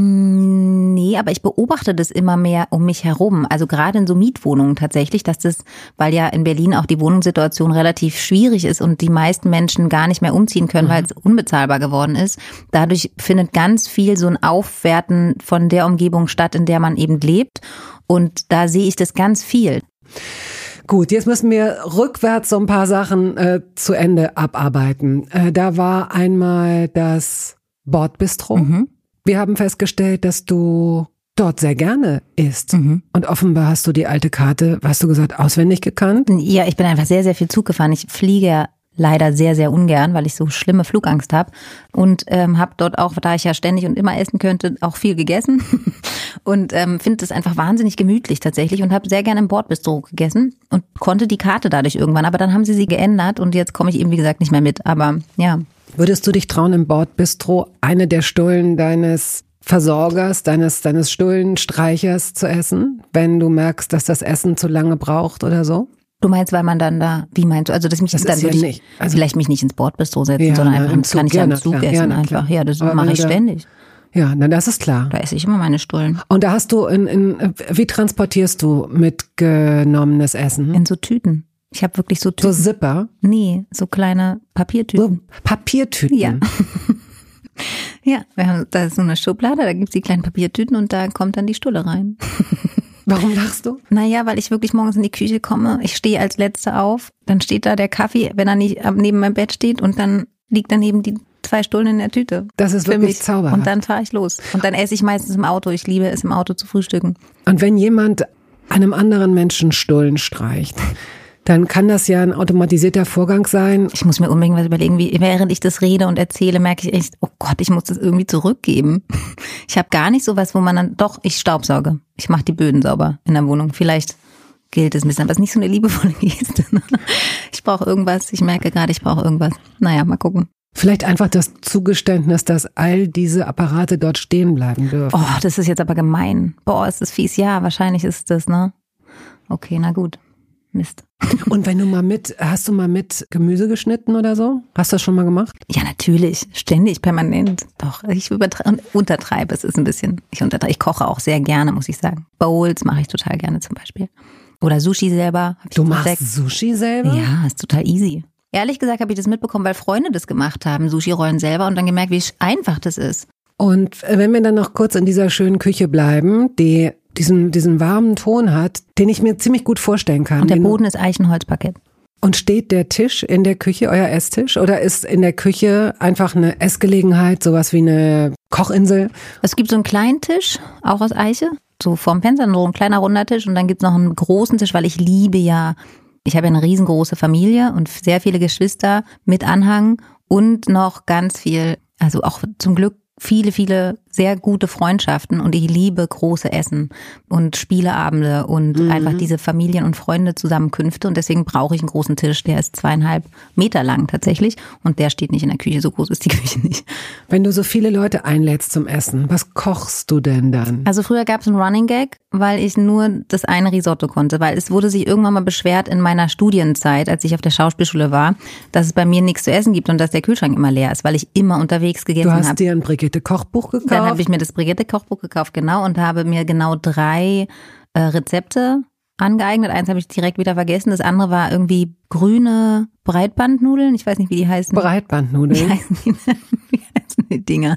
Nee, aber ich beobachte das immer mehr um mich herum. Also gerade in so Mietwohnungen tatsächlich, weil ja in Berlin auch die Wohnungssituation relativ schwierig ist und die meisten Menschen gar nicht mehr umziehen können, weil es unbezahlbar geworden ist. Dadurch findet ganz viel so ein Aufwerten von der Umgebung statt, in der man eben lebt. Und da sehe ich das ganz viel. Gut, jetzt müssen wir rückwärts so ein paar Sachen zu Ende abarbeiten. Da war einmal das Bordbistro. Mhm. Wir haben festgestellt, dass du dort sehr gerne isst. Mhm. Und offenbar hast du die alte Karte, hast du gesagt, auswendig gekannt? Ja, ich bin einfach sehr, sehr viel Zug gefahren. Ich fliege ja leider sehr, sehr ungern, weil ich so schlimme Flugangst habe. Und habe dort auch, da ich ja ständig und immer essen könnte, auch viel gegessen. Und finde das einfach wahnsinnig gemütlich tatsächlich und habe sehr gerne im Bordbistro gegessen und konnte die Karte dadurch irgendwann. Aber dann haben sie geändert und jetzt komme ich eben, wie gesagt, nicht mehr mit. Aber ja. Würdest du dich trauen, im Bordbistro eine der Stullen deines Versorgers, deines Stullenstreichers zu essen, wenn du merkst, dass das Essen zu lange braucht oder so? Du meinst, weil man dann da, wie meinst du, also dass mich das dann würde ich vielleicht mich nicht ins Bordbistro setzen, ja, sondern einfach Zug, kann ich ja im Zug essen einfach. Klar. Ja, das mache ich ständig. Ja, na, das ist klar. Da esse ich immer meine Stullen. Und da hast du wie transportierst du mitgenommenes Essen? In so Tüten. Ich habe wirklich so Tüten. So Zipper? Nee, so kleine Papiertüten. So Papiertüten? Ja. Ja, da ist so eine Schublade, da gibt's die kleinen Papiertüten und da kommt dann die Stulle rein. Warum lachst du? Naja, weil ich wirklich morgens in die Küche komme. Ich stehe als Letzte auf. Dann steht da der Kaffee, wenn er nicht neben meinem Bett steht. Und dann liegt daneben die 2 Stullen in der Tüte. Das ist wirklich zauberhaft. Und dann fahre ich los. Und dann esse ich meistens im Auto. Ich liebe es, im Auto zu frühstücken. Und wenn jemand einem anderen Menschen Stullen streicht, dann kann das ja ein automatisierter Vorgang sein. Ich muss mir unbedingt was überlegen, wie während ich das rede und erzähle, merke ich echt, oh Gott, ich muss das irgendwie zurückgeben. Ich habe gar nicht sowas, wo man dann, doch, ich staubsauge. Ich mache die Böden sauber in der Wohnung. Vielleicht gilt es ein bisschen, aber es ist nicht so eine liebevolle Geste. Ich brauche irgendwas, ich merke gerade, ich brauche irgendwas. Naja, mal gucken. Vielleicht einfach das Zugeständnis, dass all diese Apparate dort stehen bleiben dürfen. Oh, das ist jetzt aber gemein. Boah, ist das fies. Ja, wahrscheinlich ist das, ne? Okay, na gut. Mist. Und wenn du hast du mal mit Gemüse geschnitten oder so? Hast du das schon mal gemacht? Ja, natürlich. Ständig, permanent. Doch, ich untertreibe es ist ein bisschen. Ich koche auch sehr gerne, muss ich sagen. Bowls mache ich total gerne zum Beispiel. Oder Sushi selber. Du machst Sushi selber? Ja, ist total easy. Ehrlich gesagt habe ich das mitbekommen, weil Freunde das gemacht haben, Sushi-Rollen selber, und dann gemerkt, wie einfach das ist. Und wenn wir dann noch kurz in dieser schönen Küche bleiben, die diesen warmen Ton hat, den ich mir ziemlich gut vorstellen kann. Und der Boden ist Eichenholzparkett. Und steht der Tisch in der Küche, euer Esstisch, oder ist in der Küche einfach eine Essgelegenheit, sowas wie eine Kochinsel? Es gibt so einen kleinen Tisch, auch aus Eiche, so vorm Fenster, so ein kleiner runder Tisch, und dann gibt es noch einen großen Tisch, weil ich habe ja eine riesengroße Familie und sehr viele Geschwister mit Anhang und noch ganz viel, also auch zum Glück viele sehr gute Freundschaften, und ich liebe große Essen und Spieleabende und einfach diese Familien- und Freunde-Zusammenkünfte, und deswegen brauche ich einen großen Tisch, der ist 2,5 Meter lang tatsächlich, und der steht nicht in der Küche, so groß ist die Küche nicht. Wenn du so viele Leute einlädst zum Essen, was kochst du denn dann? Also früher gab es einen Running Gag, weil ich nur das eine Risotto konnte, weil es wurde sich irgendwann mal beschwert in meiner Studienzeit, als ich auf der Schauspielschule war, dass es bei mir nichts zu essen gibt und dass der Kühlschrank immer leer ist, weil ich immer unterwegs gegessen habe. Du hast dir ein Brigitte-Kochbuch gekauft? Dann habe ich mir das Brigitte-Kochbuch gekauft, genau, und habe mir genau 3 Rezepte angeeignet. Eins habe ich direkt wieder vergessen. Das andere war irgendwie grüne Breitbandnudeln. Ich weiß nicht, wie die heißen. Breitbandnudeln? Wie heißen die Dinger?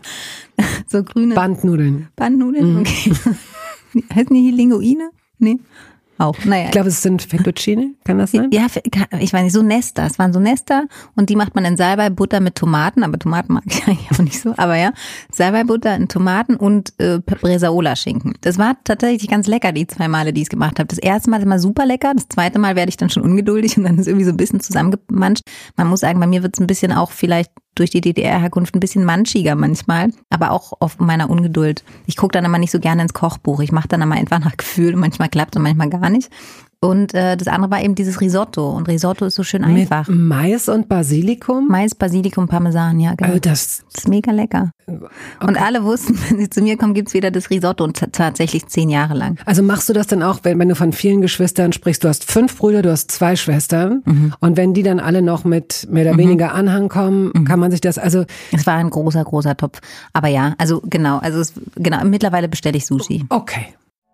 So grüne Bandnudeln. Bandnudeln, okay. Heißen die Linguine? Nee. Auch, naja. Ich glaube, es sind Fettuccine, kann das sein? Ja, ich weiß nicht, so Nester. Es waren so Nester, und die macht man in Salbei-Butter mit Tomaten, aber Tomaten mag ich eigentlich auch nicht so. Aber ja, Salbei-Butter in Tomaten und Bresaola-Schinken. Das war tatsächlich ganz lecker, die 2 Male, die ich es gemacht habe. Das erste Mal ist immer super lecker, das zweite Mal werde ich dann schon ungeduldig und dann ist irgendwie so ein bisschen zusammengemanscht. Man muss sagen, bei mir wird es ein bisschen auch vielleicht durch die DDR-Herkunft ein bisschen manschiger manchmal, aber auch auf meiner Ungeduld. Ich gucke dann immer nicht so gerne ins Kochbuch. Ich mache dann immer einfach nach Gefühl. Manchmal klappt es und manchmal gar nicht. Und das andere war eben dieses Risotto. Und Risotto ist so schön einfach. Mit Mais und Basilikum? Mais, Basilikum, Parmesan, ja, genau. Das ist mega lecker. Okay. Und alle wussten, wenn sie zu mir kommen, gibt's wieder das Risotto, und tatsächlich 10 Jahre lang. Also machst du das dann auch, wenn du von vielen Geschwistern sprichst? Du hast 5 Brüder, du hast 2 Schwestern. Und wenn die dann alle noch mit mehr oder weniger Anhang kommen, kann man sich das, also... Es war ein großer Topf. Aber ja, also genau, mittlerweile bestelle ich Sushi. Okay.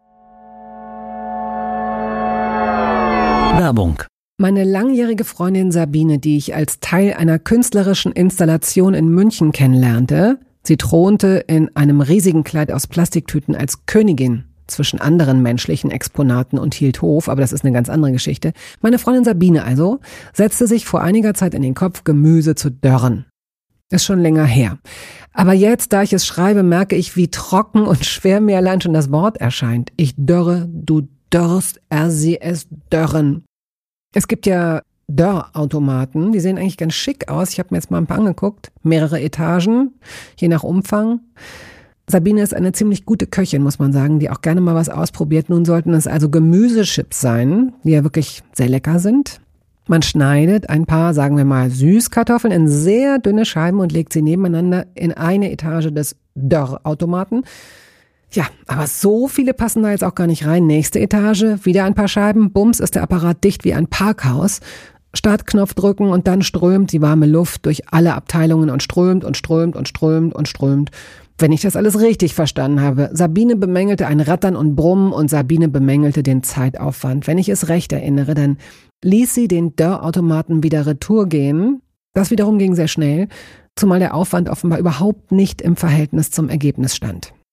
Werbung. Meine langjährige Freundin Sabine, die ich als Teil einer künstlerischen Installation in München kennenlernte, sie thronte in einem riesigen Kleid aus Plastiktüten als Königin zwischen anderen menschlichen Exponaten und hielt Hof, aber das ist eine ganz andere Geschichte. Meine Freundin Sabine also setzte sich vor einiger Zeit in den Kopf, Gemüse zu dörren. Ist schon länger her. Aber jetzt, da ich es schreibe, merke ich, wie trocken und schwer mir allein schon das Wort erscheint. Ich dörre, du dörrst, sie es dörren. Es gibt ja Dörrautomaten, die sehen eigentlich ganz schick aus. Ich habe mir jetzt mal ein paar angeguckt. Mehrere Etagen, je nach Umfang. Sabine ist eine ziemlich gute Köchin, muss man sagen, die auch gerne mal was ausprobiert. Nun sollten es also Gemüsechips sein, die ja wirklich sehr lecker sind. Man schneidet ein paar, sagen wir mal, Süßkartoffeln in sehr dünne Scheiben und legt sie nebeneinander in eine Etage des Dörrautomaten. Ja, aber so viele passen da jetzt auch gar nicht rein. Nächste Etage, wieder ein paar Scheiben, bums, ist der Apparat dicht wie ein Parkhaus. Startknopf drücken und dann strömt die warme Luft durch alle Abteilungen und strömt und strömt und strömt und strömt. Wenn ich das alles richtig verstanden habe. Sabine bemängelte ein Rattern und Brummen und Sabine bemängelte den Zeitaufwand. Wenn ich es recht erinnere, dann ließ sie den Dörrautomaten wieder retour gehen. Das wiederum ging sehr schnell, zumal der Aufwand offenbar überhaupt nicht im Verhältnis zum Ergebnis stand.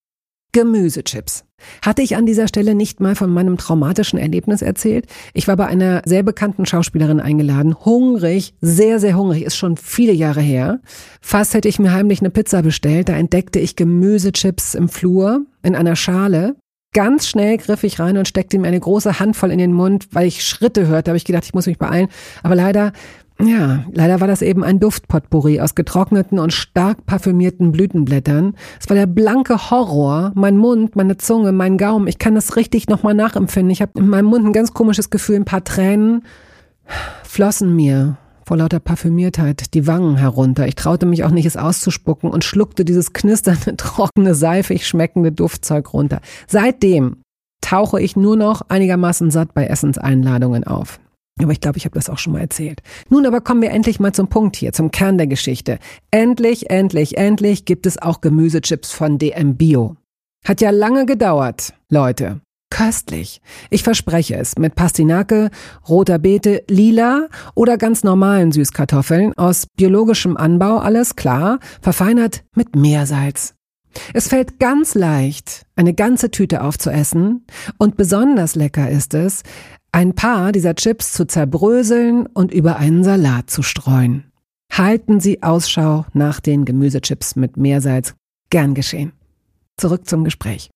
Gemüsechips. Hatte ich an dieser Stelle nicht mal von meinem traumatischen Erlebnis erzählt? Ich war bei einer sehr bekannten Schauspielerin eingeladen, hungrig, sehr, sehr hungrig, ist schon viele Jahre her. Fast hätte ich mir heimlich eine Pizza bestellt, da entdeckte ich Gemüsechips im Flur in einer Schale. Ganz schnell griff ich rein und steckte mir eine große Handvoll in den Mund, weil ich Schritte hörte, habe ich gedacht, ich muss mich beeilen. Aber leider war das eben ein Duftpotpourri aus getrockneten und stark parfümierten Blütenblättern. Es war der blanke Horror. Mein Mund, meine Zunge, mein Gaumen. Ich kann das richtig nochmal nachempfinden. Ich habe in meinem Mund ein ganz komisches Gefühl. Ein paar Tränen flossen mir vor lauter Parfümiertheit die Wangen herunter. Ich traute mich auch nicht, es auszuspucken und schluckte dieses knisternde, trockene, seifig schmeckende Duftzeug runter. Seitdem tauche ich nur noch einigermaßen satt bei Essenseinladungen auf. Aber ich glaube, ich habe das auch schon mal erzählt. Nun aber kommen wir endlich mal zum Punkt hier, zum Kern der Geschichte. Endlich gibt es auch Gemüsechips von DM Bio. Hat ja lange gedauert, Leute. Köstlich. Ich verspreche es. Mit Pastinake, roter Beete, lila oder ganz normalen Süßkartoffeln aus biologischem Anbau, alles klar, verfeinert mit Meersalz. Es fällt ganz leicht, eine ganze Tüte aufzuessen und besonders lecker ist es, ein paar dieser Chips zu zerbröseln und über einen Salat zu streuen. Halten Sie Ausschau nach den Gemüsechips mit Meersalz. Gern geschehen. Zurück zum Gespräch.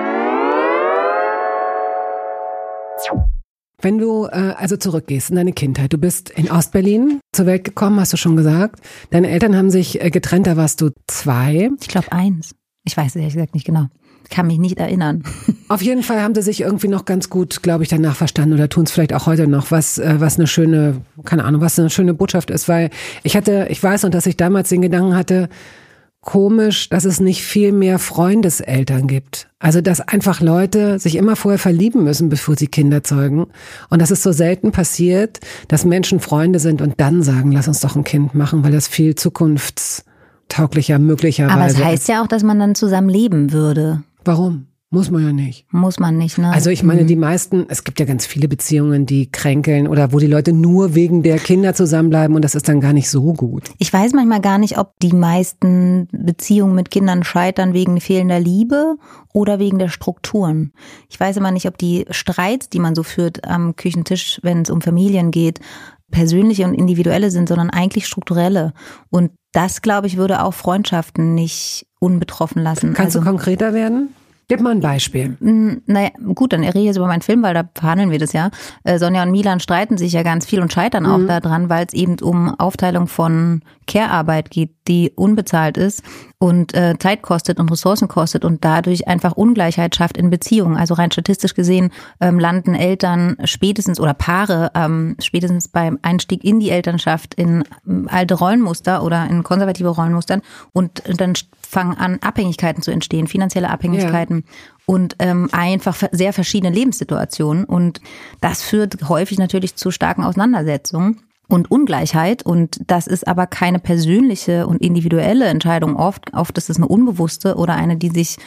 Wenn du also zurückgehst in deine Kindheit, du bist in Ostberlin zur Welt gekommen, hast du schon gesagt. Deine Eltern haben sich getrennt, da warst du 2. Ich glaube 1. Ich weiß es ehrlich gesagt nicht genau. Kann mich nicht erinnern. Auf jeden Fall haben sie sich irgendwie noch ganz gut, glaube ich, danach verstanden oder tun es vielleicht auch heute noch, was eine schöne, keine Ahnung, was eine schöne Botschaft ist, weil ich weiß noch, dass ich damals den Gedanken hatte, komisch, dass es nicht viel mehr Freundeseltern gibt. Also, dass einfach Leute sich immer vorher verlieben müssen, bevor sie Kinder zeugen. Und dass es so selten passiert, dass Menschen Freunde sind und dann sagen, lass uns doch ein Kind machen, weil das viel zukunftstauglicher möglicherweise ist. Aber es heißt ja auch, dass man dann zusammen leben würde. Warum? Muss man ja nicht. Muss man nicht, ne? Also ich meine, die meisten, es gibt ja ganz viele Beziehungen, die kränkeln oder wo die Leute nur wegen der Kinder zusammenbleiben und das ist dann gar nicht so gut. Ich weiß manchmal gar nicht, ob die meisten Beziehungen mit Kindern scheitern wegen fehlender Liebe oder wegen der Strukturen. Ich weiß immer nicht, ob die Streits, die man so führt am Küchentisch, wenn es um Familien geht, persönliche und individuelle sind, sondern eigentlich strukturelle. Und das, glaube ich, würde auch Freundschaften nicht unbetroffen lassen. Kannst du konkreter werden? Gib mal ein Beispiel. Naja, gut, dann rede ich jetzt über meinen Film, weil da verhandeln wir das ja. Sonja und Milan streiten sich ja ganz viel und scheitern auch daran, weil es eben um Aufteilung von Care-Arbeit geht, die unbezahlt ist und Zeit kostet und Ressourcen kostet und dadurch einfach Ungleichheit schafft in Beziehungen. Also rein statistisch gesehen landen Eltern spätestens oder Paare spätestens beim Einstieg in die Elternschaft in alte Rollenmuster oder in konservative Rollenmustern und dann fangen an, Abhängigkeiten zu entstehen, finanzielle Abhängigkeiten und einfach sehr verschiedene Lebenssituationen. Und das führt häufig natürlich zu starken Auseinandersetzungen und Ungleichheit. Und das ist aber keine persönliche und individuelle Entscheidung oft. Oft ist es eine unbewusste oder eine, die sich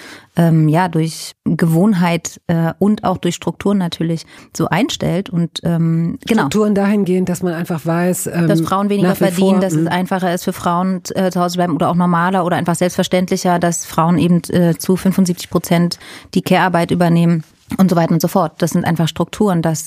durch Gewohnheit und auch durch Strukturen natürlich so einstellt. Und genau. Strukturen dahingehend, dass man einfach weiß, dass Frauen weniger verdienen, dass es einfacher ist für Frauen zu Hause zu bleiben oder auch normaler oder einfach selbstverständlicher, dass Frauen eben zu 75% die Care-Arbeit übernehmen. Und so weiter und so fort. Das sind einfach Strukturen, dass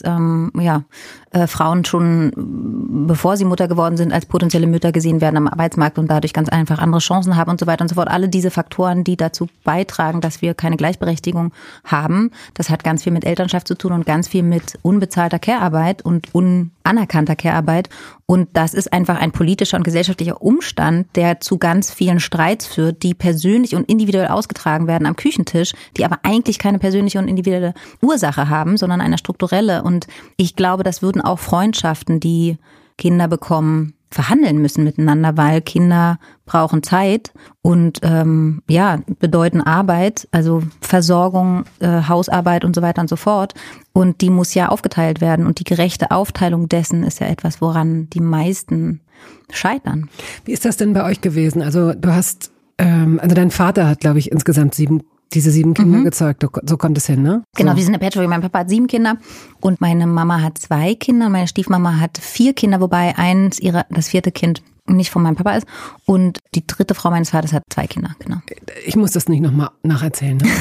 Frauen schon, bevor sie Mutter geworden sind, als potenzielle Mütter gesehen werden am Arbeitsmarkt und dadurch ganz einfach andere Chancen haben und so weiter und so fort. Alle diese Faktoren, die dazu beitragen, dass wir keine Gleichberechtigung haben, das hat ganz viel mit Elternschaft zu tun und ganz viel mit unbezahlter Care-Arbeit und unanerkannter Care-Arbeit. Und das ist einfach ein politischer und gesellschaftlicher Umstand, der zu ganz vielen Streits führt, die persönlich und individuell ausgetragen werden am Küchentisch, die aber eigentlich keine persönliche und individuelle Ursache haben, sondern eine strukturelle. Und ich glaube, das würden auch Freundschaften, die Kinder bekommen, verhandeln müssen miteinander, weil Kinder brauchen Zeit und bedeuten Arbeit, also Versorgung, Hausarbeit und so weiter und so fort. Und die muss ja aufgeteilt werden. Und die gerechte Aufteilung dessen ist ja etwas, woran die meisten scheitern. Wie ist das denn bei euch gewesen? Also du hast, dein Vater hat, glaube ich, insgesamt 7 Kinder gezeugt, so kommt es hin, ne? Genau, so. Wir sind eine Patchwork. Mein Papa hat 7 Kinder und meine Mama hat 2 Kinder. Meine Stiefmama hat 4 Kinder, wobei das 4. Kind nicht von meinem Papa ist. Und die dritte Frau meines Vaters hat 2 Kinder, genau. Ich muss das nicht nochmal nacherzählen. Ne?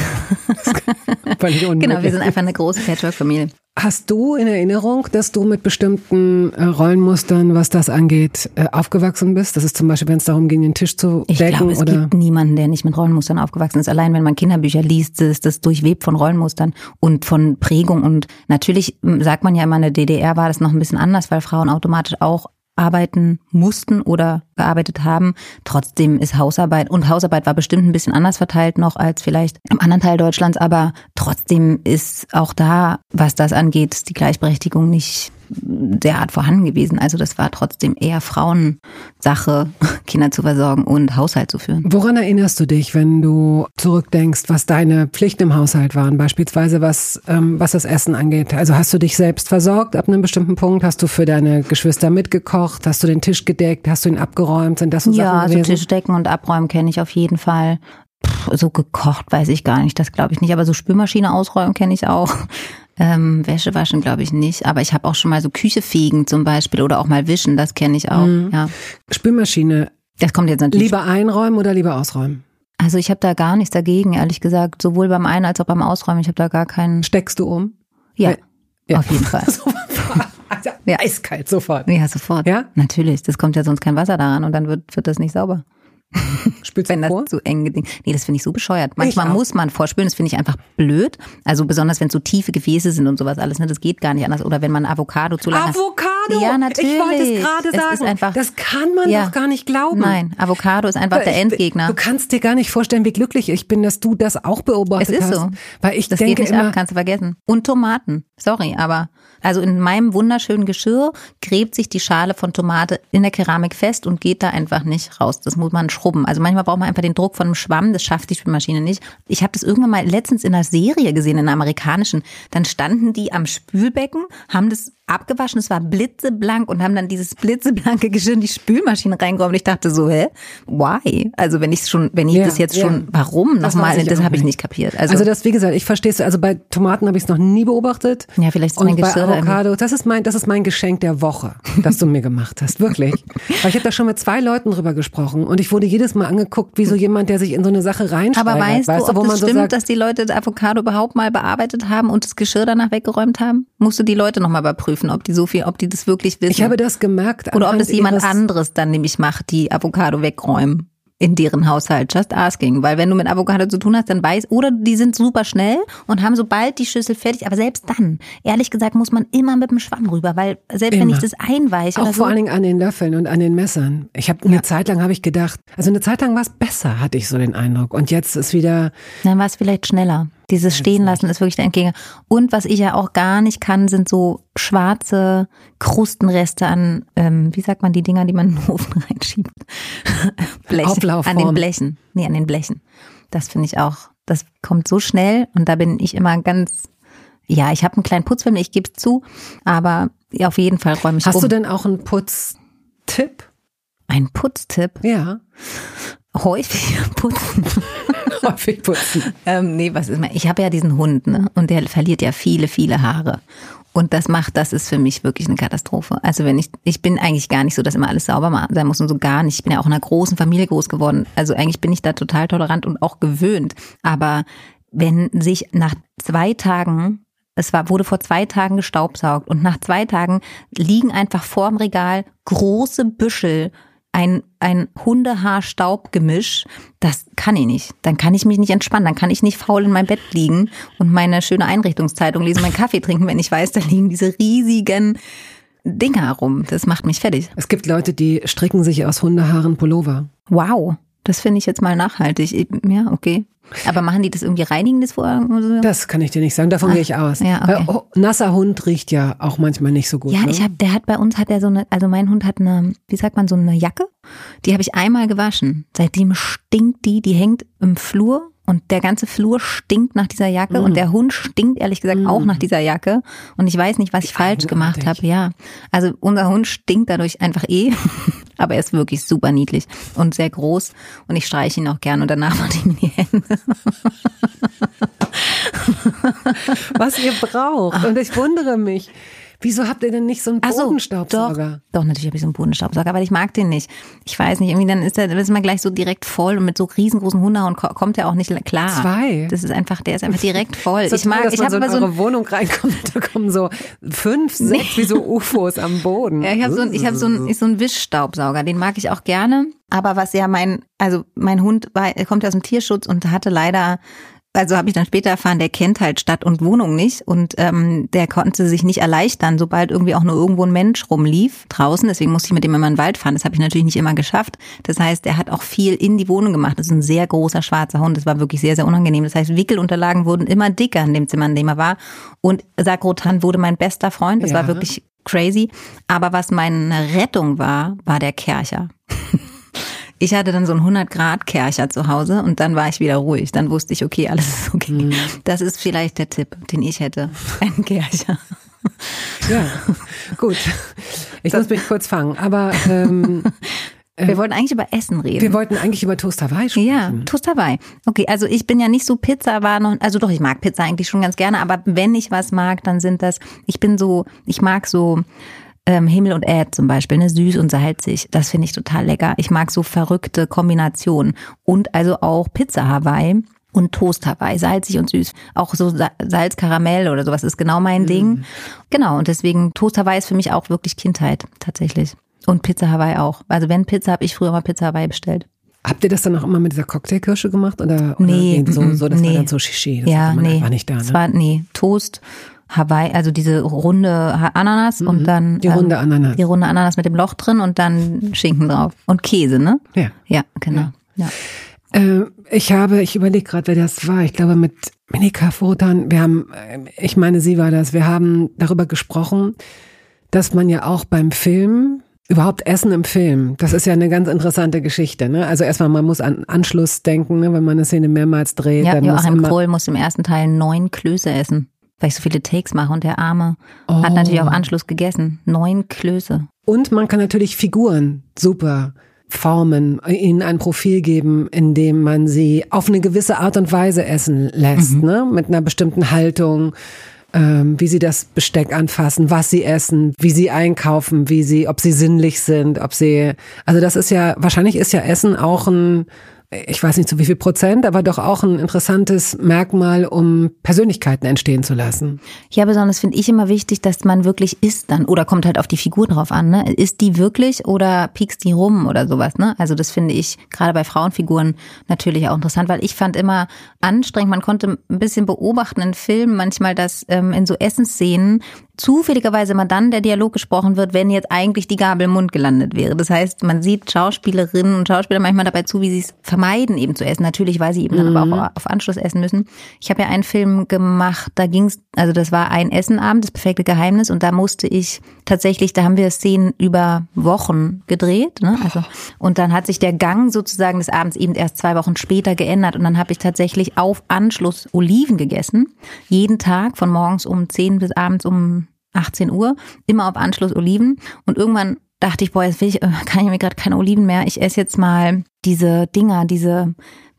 Genau, wir sind einfach eine große Patchwork-Familie. Hast du in Erinnerung, dass du mit bestimmten Rollenmustern, was das angeht, aufgewachsen bist? Das ist zum Beispiel, wenn es darum ging, den Tisch zu decken? Ich glaube, es gibt niemanden, der nicht mit Rollenmustern aufgewachsen ist. Allein wenn man Kinderbücher liest, ist das durchwebt von Rollenmustern und von Prägung. Und natürlich sagt man ja immer, in der DDR war das noch ein bisschen anders, weil Frauen automatisch auch arbeiten mussten oder gearbeitet haben. Trotzdem ist Hausarbeit, und Hausarbeit war bestimmt ein bisschen anders verteilt noch als vielleicht im anderen Teil Deutschlands, aber trotzdem ist auch da, was das angeht, die Gleichberechtigung nicht derart vorhanden gewesen. Also das war trotzdem eher Frauensache, Kinder zu versorgen und Haushalt zu führen. Woran erinnerst du dich, wenn du zurückdenkst, was deine Pflichten im Haushalt waren? Beispielsweise was das Essen angeht. Also hast du dich selbst versorgt ab einem bestimmten Punkt? Hast du für deine Geschwister mitgekocht? Hast du den Tisch gedeckt? Hast du ihn abgeräumt? Sind das so Sachen gewesen? Ja, also Tisch decken und abräumen kenne ich auf jeden Fall. So gekocht weiß ich gar nicht, das glaube ich nicht. Aber so Spülmaschine ausräumen kenne ich auch. Wäsche waschen glaube ich nicht, aber ich habe auch schon mal so Küche fegen zum Beispiel oder auch mal wischen, das kenne ich auch. Ja. Spülmaschine, das kommt jetzt natürlich. Lieber einräumen oder lieber ausräumen? Also ich habe da gar nichts dagegen, ehrlich gesagt, sowohl beim Ein- als auch beim Ausräumen, ich habe da gar keinen. Steckst du um? Ja. Auf jeden Fall. Also, ja. Eiskalt, sofort. Ja, sofort. Ja? Natürlich, das kommt ja sonst kein Wasser daran und dann wird das nicht sauber. Spülst du wenn vor? Das zu eng gedingt. Nee, das finde ich so bescheuert. Manchmal muss man vorspülen, das finde ich einfach blöd. Also besonders wenn es so tiefe Gefäße sind und sowas alles, ne, das geht gar nicht anders. Oder wenn man Avocado zu lange... Avocado? Ja, natürlich. Ich wollte es gerade sagen. Ist einfach, das kann man doch gar nicht glauben. Nein, Avocado ist einfach der Endgegner. Du kannst dir gar nicht vorstellen, wie glücklich ich bin, dass du das auch beobachtet hast. Es ist so. Weil ich das denke geht nicht immer, ab, kannst du vergessen. Und Tomaten. Sorry, aber also in meinem wunderschönen Geschirr gräbt sich die Schale von Tomate in der Keramik fest und geht da einfach nicht raus. Das muss man schrubben. Also manchmal braucht man einfach den Druck von einem Schwamm, das schafft die Spülmaschine nicht. Ich habe das irgendwann mal letztens in einer Serie gesehen, in einer amerikanischen. Dann standen die am Spülbecken, haben das abgewaschen, es war blitzeblank und haben dann dieses blitzeblanke Geschirr in die Spülmaschine reingeräumt. Und ich dachte so, why? Also wenn ich das jetzt schon, warum nochmal? Das habe ich nicht kapiert. Also das, wie gesagt, ich verstehe es, also bei Tomaten habe ich es noch nie beobachtet. Ja, vielleicht ist mein Geschirr. Bei Avocado, das ist mein Geschenk der Woche, das du mir gemacht hast, wirklich. Weil ich habe da schon mit 2 Leuten drüber gesprochen und ich wurde jedes Mal angeguckt, wie so jemand, der sich in so eine Sache reinsteigert. Aber weißt du, ob wo das man stimmt, so sagt, dass die Leute das Avocado überhaupt mal bearbeitet haben und das Geschirr danach weggeräumt haben? Musst du die Leute nochmal überprüfen, ob die das wirklich wissen. Ich habe das gemerkt. Oder ob das jemand anderes dann nämlich macht, die Avocado wegräumen in deren Haushalt. Just asking. Weil wenn du mit Avocado zu tun hast, dann oder die sind super schnell und haben sobald die Schüssel fertig. Aber selbst dann, ehrlich gesagt, muss man immer mit dem Schwamm rüber, weil selbst wenn ich das einweiche. Auch vor allen Dingen an den Löffeln und an den Messern. Eine Zeit lang habe ich gedacht, also eine Zeit lang war es besser, hatte ich so den Eindruck. Und jetzt ist wieder. Dann war es vielleicht schneller. Dieses Stehen lassen ist wirklich der Endgegner. Und was ich ja auch gar nicht kann, sind so schwarze Krustenreste an, wie sagt man, die Dinger, die man in den Ofen reinschiebt? Blechen. An den Blechen. Nee, an den Blechen. Das finde ich auch, das kommt so schnell und da bin ich immer ganz, ja, ich habe einen kleinen Putzfilm, ich gebe es zu, aber auf jeden Fall räume ich Hast du denn auch einen Putztipp? Ein Putztipp? Ja. Häufig putzen. Häufig putzen. Nee, was ist mein? Ich habe ja diesen Hund, ne? Und der verliert ja viele, viele Haare. Und das ist für mich wirklich eine Katastrophe. Also ich bin eigentlich gar nicht so, dass immer alles sauber sein muss und so gar nicht. Ich bin ja auch in einer großen Familie groß geworden. Also eigentlich bin ich da total tolerant und auch gewöhnt. Aber wenn sich nach 2 Tagen, wurde vor 2 Tagen gestaubsaugt und nach 2 Tagen liegen einfach vorm Regal große Büschel, ein Hundehaar-Staubgemisch, das kann ich nicht. Dann kann ich mich nicht entspannen, dann kann ich nicht faul in meinem Bett liegen und meine schöne Einrichtungszeitung lesen, meinen Kaffee trinken, wenn ich weiß, da liegen diese riesigen Dinger rum. Das macht mich fertig. Es gibt Leute, die stricken sich aus Hundehaaren Pullover. Wow, das finde ich jetzt mal nachhaltig. Ja, okay. Aber machen die das irgendwie, reinigen das vorher? So? Das kann ich dir nicht sagen, davon gehe ich aus. Ja, okay. Weil nasser Hund riecht ja auch manchmal nicht so gut. Ja, ne? Mein Hund hat eine, wie sagt man, so eine Jacke. Die habe ich einmal gewaschen. Seitdem stinkt die hängt im Flur und der ganze Flur stinkt nach dieser Jacke und der Hund stinkt ehrlich gesagt auch nach dieser Jacke und ich weiß nicht, was ich falsch gemacht habe. Ja, also unser Hund stinkt dadurch einfach aber er ist wirklich super niedlich und sehr groß und ich streiche ihn auch gern und danach mache ich ihm die Hände. Was ihr braucht und ich wundere mich, Wieso habt ihr denn nicht so einen Bodenstaubsauger? Doch, natürlich habe ich so einen Bodenstaubsauger, aber ich mag den nicht. Ich weiß nicht, irgendwie dann ist man gleich so direkt voll und mit so riesengroßen Hundehauen kommt er auch nicht klar. 2? Der ist einfach direkt voll. Ich habe so in eure Wohnung reinkommt, da kommen so 5, 6 wie so UFOs am Boden. Ja, ich habe so einen Wischstaubsauger, den mag ich auch gerne. Aber was ja mein Hund kommt aus dem Tierschutz und hatte leider, also habe ich dann später erfahren, der kennt halt Stadt und Wohnung nicht und der konnte sich nicht erleichtern, sobald irgendwie auch nur irgendwo ein Mensch rumlief draußen. Deswegen musste ich mit dem immer in den Wald fahren. Das habe ich natürlich nicht immer geschafft. Das heißt, er hat auch viel in die Wohnung gemacht. Das ist ein sehr großer schwarzer Hund. Das war wirklich sehr, sehr unangenehm. Das heißt, Wickelunterlagen wurden immer dicker in dem Zimmer, in dem er war. Und Sagrotan wurde mein bester Freund. Das war wirklich crazy. Aber was meine Rettung war der Kercher. Ich hatte dann so einen 100-Grad-Kercher zu Hause und dann war ich wieder ruhig. Dann wusste ich, okay, alles ist okay. Das ist vielleicht der Tipp, den ich hätte. Ein Kercher. Ja, gut. Ich muss mich kurz fangen, aber wir wollten eigentlich über Essen reden. Wir wollten eigentlich über Toast Hawaii sprechen. Ja, Toast Hawaii. Okay, also ich bin ja nicht so also doch, ich mag Pizza eigentlich schon ganz gerne, aber wenn ich was mag, dann ich mag so Himmel und Erd zum Beispiel, ne, süß und salzig, das finde ich total lecker. Ich mag so verrückte Kombinationen und also auch Pizza Hawaii und Toast Hawaii, salzig und süß. Auch so Salzkaramell oder sowas ist genau mein Ding. Genau, und deswegen Toast Hawaii ist für mich auch wirklich Kindheit, tatsächlich. Und Pizza Hawaii auch. Also wenn Pizza, habe ich früher mal Pizza Hawaii bestellt. Habt ihr das dann auch immer mit dieser Cocktailkirsche gemacht? Oder nee, das war dann so Shishi, das war nicht da, ne? Das war, Toast Hawaii, also diese runde Ananas und dann die runde Ananas. Die runde Ananas mit dem Loch drin und dann Schinken drauf. Und Käse, ne? Ja. Ja, genau. Ja. Ich überlege gerade, wer das war. Ich glaube mit Minika Fotan, ich meine, sie war das, wir haben darüber gesprochen, dass man ja auch beim Film, überhaupt Essen im Film, das ist ja eine ganz interessante Geschichte, ne? Also erstmal, man muss an Anschluss denken, ne? Wenn man eine Szene mehrmals dreht. Ja, dann Joachim Kroll muss im ersten Teil 9 Klöße essen, weil ich so viele Takes mache und der Arme hat natürlich auf Anschluss gegessen. 9 Klöße. Und man kann natürlich Figuren super formen, ihnen ein Profil geben, indem man sie auf eine gewisse Art und Weise essen lässt, ne? Mit einer bestimmten Haltung, wie sie das Besteck anfassen, was sie essen, wie sie einkaufen, ob sie sinnlich sind, also das ist ja, wahrscheinlich ist ja Essen auch ich weiß nicht zu wie viel Prozent, aber doch auch ein interessantes Merkmal, um Persönlichkeiten entstehen zu lassen. Ja, besonders finde ich immer wichtig, dass man wirklich isst dann, oder kommt halt auf die Figur drauf an, ne? Isst die wirklich oder piekst die rum oder sowas, ne? Also das finde ich gerade bei Frauenfiguren natürlich auch interessant, weil ich fand immer anstrengend, man konnte ein bisschen beobachten in Filmen manchmal, dass in so Essensszenen zufälligerweise immer dann der Dialog gesprochen wird, wenn jetzt eigentlich die Gabel im Mund gelandet wäre. Das heißt, man sieht Schauspielerinnen und Schauspieler manchmal dabei zu, wie sie es vermeiden, eben zu essen. Natürlich, weil sie eben dann aber auch auf Anschluss essen müssen. Ich habe ja einen Film gemacht, das war ein Essenabend, das perfekte Geheimnis, und da musste ich tatsächlich, da haben wir Szenen über Wochen gedreht, ne? Also, und dann hat sich der Gang sozusagen des Abends eben erst 2 Wochen später geändert, und dann habe ich tatsächlich auf Anschluss Oliven gegessen. Jeden Tag von morgens um 10 bis abends um 18 Uhr, immer auf Anschluss Oliven. Und irgendwann dachte ich, jetzt kann ich mir gerade keine Oliven mehr. Ich esse jetzt mal diese Dinger, diese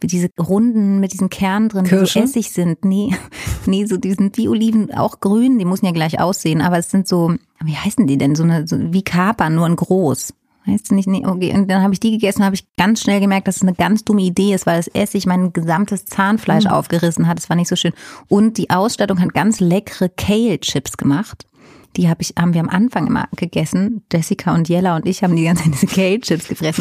Runden mit diesen Kernen drin, die so Essig sind. Nee, die sind wie Oliven, auch grün, die müssen ja gleich aussehen, aber es sind so, wie heißen die denn? So wie Kapern, nur in groß. Weißt du nicht? Nee, okay. Und dann habe ich die gegessen, habe ich ganz schnell gemerkt, dass es eine ganz dumme Idee ist, weil das Essig mein gesamtes Zahnfleisch aufgerissen hat. Das war nicht so schön. Und die Ausstattung hat ganz leckere Kale-Chips gemacht. Die haben wir am Anfang immer gegessen. Jessica und Jella und ich haben die ganze Zeit diese Kale-Chips gefressen.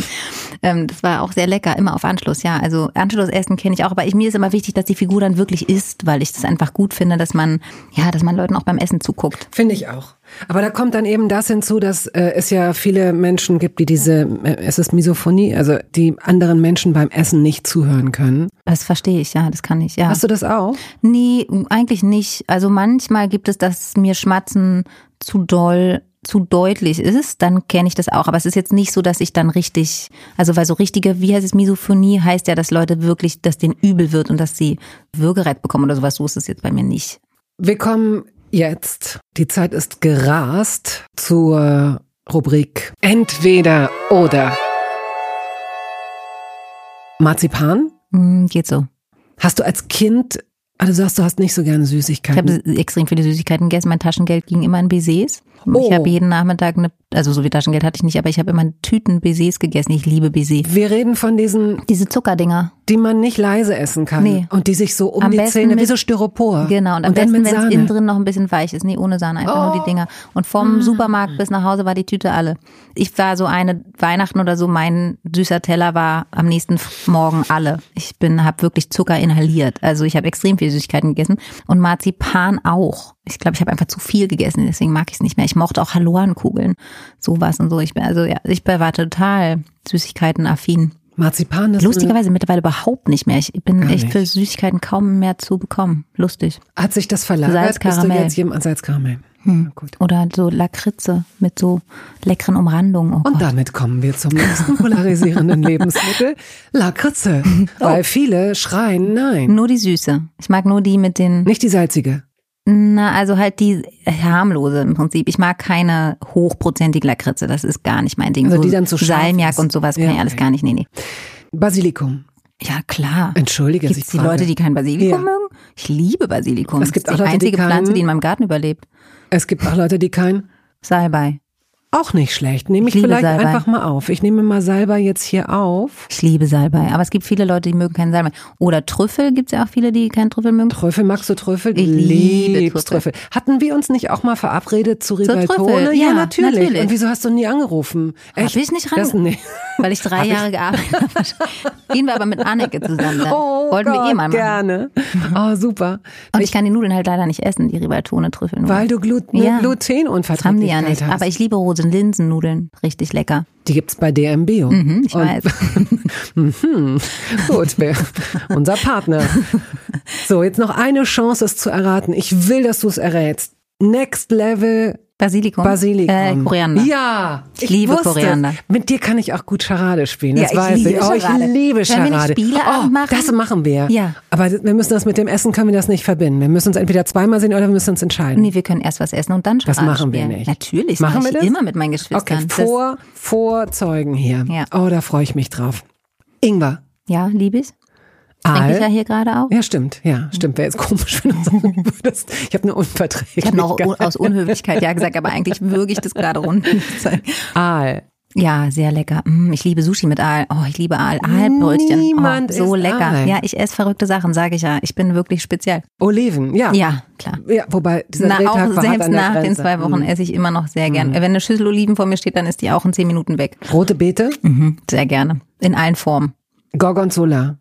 Das war auch sehr lecker, immer auf Anschluss, ja. Also Anschlussessen kenne ich auch, aber mir ist immer wichtig, dass die Figur dann wirklich isst, weil ich das einfach gut finde, dass man Leuten auch beim Essen zuguckt. Finde ich auch. Aber da kommt dann eben das hinzu, dass es ja viele Menschen gibt, die es ist Misophonie, also die anderen Menschen beim Essen nicht zuhören können. Das verstehe ich, ja, das kann ich, ja. Hast du das auch? Nee, eigentlich nicht. Also manchmal gibt es, dass mir Schmatzen zu deutlich ist, dann kenne ich das auch. Aber es ist jetzt nicht so, dass ich dann richtig, also weil so richtige, wie heißt es, Misophonie heißt ja, dass Leute wirklich, dass denen übel wird und dass sie Würgereiz bekommen oder sowas. So ist es jetzt bei mir nicht. Wir kommen jetzt, die Zeit ist gerast, zur Rubrik Entweder oder. Marzipan? Geht so. Hast du als Kind Ah, du sagst, du hast nicht so gerne Ich Süßigkeiten. habe extrem viele Süßigkeiten gegessen. Mein Taschengeld ging immer in Baisers. Oh. Ich habe jeden Nachmittag also so viel Taschengeld hatte ich nicht, aber ich habe immer Tüten Baisers gegessen. Ich liebe Baisers. Wir reden von diesen, Diese Zuckerdinger. die man nicht leise essen kann. Nee. Und die sich so um Am die besten Zähne, wie mit- so Styropor. Genau, und am dann besten, mit wenn es Sahne. innen drin noch ein bisschen weich ist. Nee, ohne Sahne, einfach nur die Dinger. Und vom Supermarkt bis nach Hause war die Tüte alle. Ich war so eine Weihnachten oder so, mein süßer Teller war am nächsten Morgen alle. Ich habe wirklich Zucker inhaliert. Also ich habe extrem viel Süßigkeiten gegessen und Marzipan auch. Ich glaube, ich habe einfach zu viel gegessen, deswegen mag ich es nicht mehr. Ich mochte auch Hallorenkugeln, sowas und so. Ich war total Süßigkeiten-affin. Marzipan ist Lustigerweise mittlerweile überhaupt nicht mehr. Ich bin Gar echt nicht. für Süßigkeiten kaum mehr zu bekommen. Lustig. Hat sich das verlagert? Salzkaramell. Bist du jetzt jemand Salzkaramell? Gut. Oder so Lakritze mit so leckeren Umrandungen. Oh Und Gott. damit kommen wir zum nächsten polarisierenden Lebensmittel, Lakritze. Weil viele schreien nein. Nur die Süße. Ich mag nur die mit den, Nicht die salzige. also halt die harmlose im Prinzip. Ich mag keine hochprozentige Lakritze. Das ist gar nicht mein Ding. Also so die dann zu scharf Salmiak ist. und sowas kann Ja, ich alles okay. gar nicht. Nee. Basilikum. Ja, klar. Entschuldige, Gibt ich es die frage. Leute, die kein Basilikum Ja. mögen? Ich liebe Basilikum. Es gibt das ist auch die Leute, die einzige Pflanze, keinen- die in meinem Garten überlebt. Es gibt auch Leute, die kein... Salbei. Auch nicht schlecht. Nehme ich Ich liebe vielleicht Salbei. einfach mal auf. Ich nehme mal Salbei jetzt hier auf. Ich liebe Salbei. Aber es gibt viele Leute, die mögen keinen Salbei. Oder Trüffel gibt es ja auch viele, die keinen Trüffel mögen. Trüffel, magst du Trüffel? Ich liebe Liebst Trüffel. Hatten wir uns nicht auch mal verabredet zu Trüffel, Ribaltone? ja, natürlich. natürlich. Und wieso hast du nie angerufen? Hab ich nicht Das, nee. Weil ich 3 Jahre gearbeitet habe. Gehen wir aber mit Anneke zusammen dann. Oh Wollten Gott, wir eh mal machen. gerne. Oh, super. Und ich kann die Nudeln halt leider nicht essen, die Ribaltone-Trüffelnudeln. Weil du Ja. Glutenunverträglichkeit Das haben die ja nicht. hast. Aber ich liebe Rosenlinsennudeln. Richtig lecker. Die gibt's bei DM Bio. Ich weiß. Gut, unser Partner. So, jetzt noch eine Chance, es zu erraten. Ich will, dass du es errätst. Next Level Basilikum. Koriander. Ja, Ich liebe wusste es. Koriander. Mit dir kann ich auch gut Charade spielen. Das Ja, ich weiß liebe ich. Oh, ich Charade. liebe Wollen wir nicht Charade. Spieleabend machen? Das machen wir. Ja. Aber wir müssen das mit dem Essen, können wir das nicht verbinden. Wir müssen uns entweder zweimal sehen oder wir müssen uns entscheiden. Nee, wir können erst was essen und dann Das Charade machen wir spielen. nicht. Natürlich, Machen mache wir ich das? immer mit meinen Geschwistern. Okay, vor Zeugen hier. Ja. Oh, da freue ich mich drauf. Ingwer. Ja, liebe ich. Trinke ich ja hier gerade auch. Ja, stimmt. Ja, stimmt. Wäre jetzt komisch, wenn du sagen würdest. Ich habe eine Unverträglichkeit. Ich habe noch aus Unhöflichkeit ja gesagt, aber eigentlich würge ich das gerade runter. Aal. Ja, sehr lecker. Ich liebe Sushi mit Aal. Oh, ich liebe Aal. Aalbrötchen. Niemand so isst lecker. Aal. Ja, ich esse verrückte Sachen, sage ich ja. Ich bin wirklich speziell. Oliven, ja. Ja, klar. Ja, wobei dieser Auch Drehtag war hart selbst an der nach den Grenze. 2 Wochen esse ich immer noch sehr gern. Wenn eine Schüssel Oliven vor mir steht, dann ist die auch in 10 Minuten weg. Rote Beete, Sehr gerne. In allen Formen. Gorgonzola.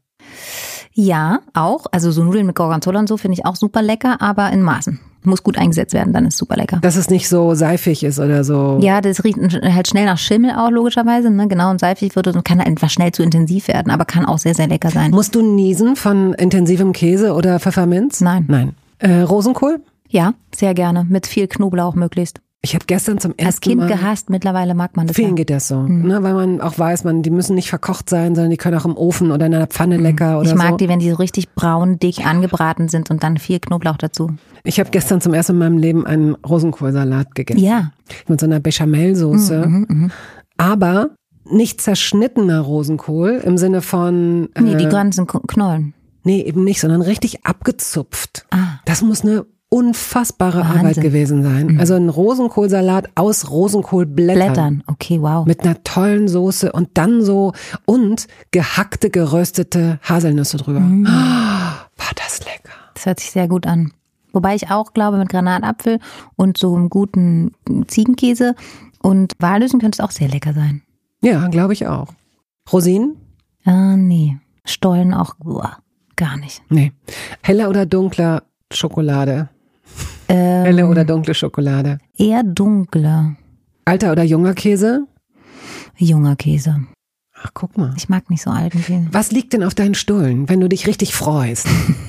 Ja, auch. Also so Nudeln mit Gorgonzola und so finde ich auch super lecker, aber in Maßen. Muss gut eingesetzt werden, dann ist super lecker. Dass es nicht so seifig ist oder so. Ja, das riecht halt schnell nach Schimmel auch logischerweise, ne? Genau, und seifig wird es und kann halt einfach schnell zu intensiv werden, aber kann auch sehr, sehr lecker sein. Musst du niesen von intensivem Käse oder Pfefferminz? Nein. Nein. Rosenkohl? Ja, sehr gerne. Mit viel Knoblauch möglichst. Ich habe gestern zum ersten Als Kind Mal... gehasst, mittlerweile mag man das Vielen ja. geht das so, ne, weil man auch weiß, die müssen nicht verkocht sein, sondern die können auch im Ofen oder in einer Pfanne lecker oder Ich mag so. die, wenn die so richtig braun, dick angebraten sind und dann viel Knoblauch dazu. Ich habe gestern zum ersten Mal in meinem Leben einen Rosenkohlsalat gegessen. Ja. Mit so einer Bechamelsoße. Aber nicht zerschnittener Rosenkohl im Sinne von... Nee, die ganzen Knollen. Nee, eben nicht, sondern richtig abgezupft. Ah. Das muss eine unfassbare Wahnsinn. Arbeit gewesen sein. Also ein Rosenkohlsalat aus Rosenkohlblättern. Blättern. Okay, wow. Mit einer tollen Soße und dann so und gehackte, geröstete Haselnüsse drüber. War das lecker. Das hört sich sehr gut an. Wobei ich auch glaube, mit Granatapfel und so einem guten Ziegenkäse und Walnüssen könnte es auch sehr lecker sein. Ja, glaube ich auch. Rosinen? Ah, nee. Stollen auch gar nicht. Nee. Heller oder dunkler Schokolade? Helle oder dunkle Schokolade? Eher dunkler. Alter oder junger Käse? Junger Käse. Ach, guck mal. Ich mag nicht so alten Käse. Was liegt denn auf deinen Stullen, wenn du dich richtig freust?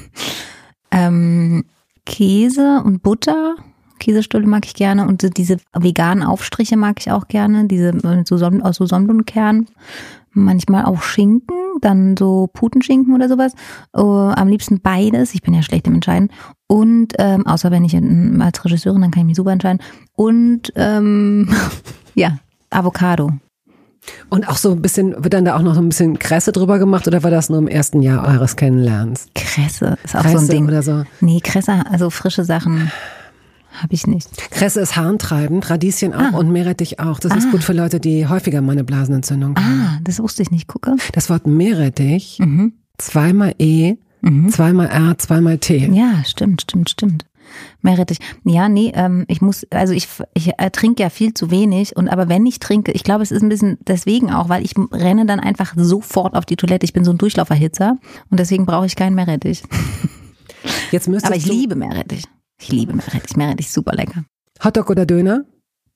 Käse und Butter. Käsestulle mag ich gerne und so diese veganen Aufstriche mag ich auch gerne. Diese aus so Sonnenblumenkernen. Manchmal auch Schinken, dann so Putenschinken oder sowas. Am liebsten beides. Ich bin ja schlecht im Entscheiden. Und außer wenn ich als Regisseurin, dann kann ich mich super entscheiden. Und ja, Avocado. Und auch so ein bisschen, wird dann da auch noch so ein bisschen Kresse drüber gemacht oder war das nur im ersten Jahr eures Kennenlernens? Kresse ist auch Kresse so ein Ding. Oder so. Nee, Kresse, also frische Sachen habe ich nicht. Kresse ist harntreibend, Radieschen auch und Meerrettich auch. Das ist gut für Leute, die häufiger mal eine Blasenentzündung haben. Das wusste ich nicht, gucke. Das Wort Meerrettich, zweimal E, zweimal R, zweimal T. Ja, stimmt. Meerrettich. Ja, nee, ich trinke ja viel zu wenig aber wenn ich trinke, ich glaube, es ist ein bisschen deswegen auch, weil ich renne dann einfach sofort auf die Toilette. Ich bin so ein Durchlauferhitzer und deswegen brauche ich keinen Meerrettich. Aber ich liebe Meerrettich. Meerrettich ist super lecker. Hotdog oder Döner?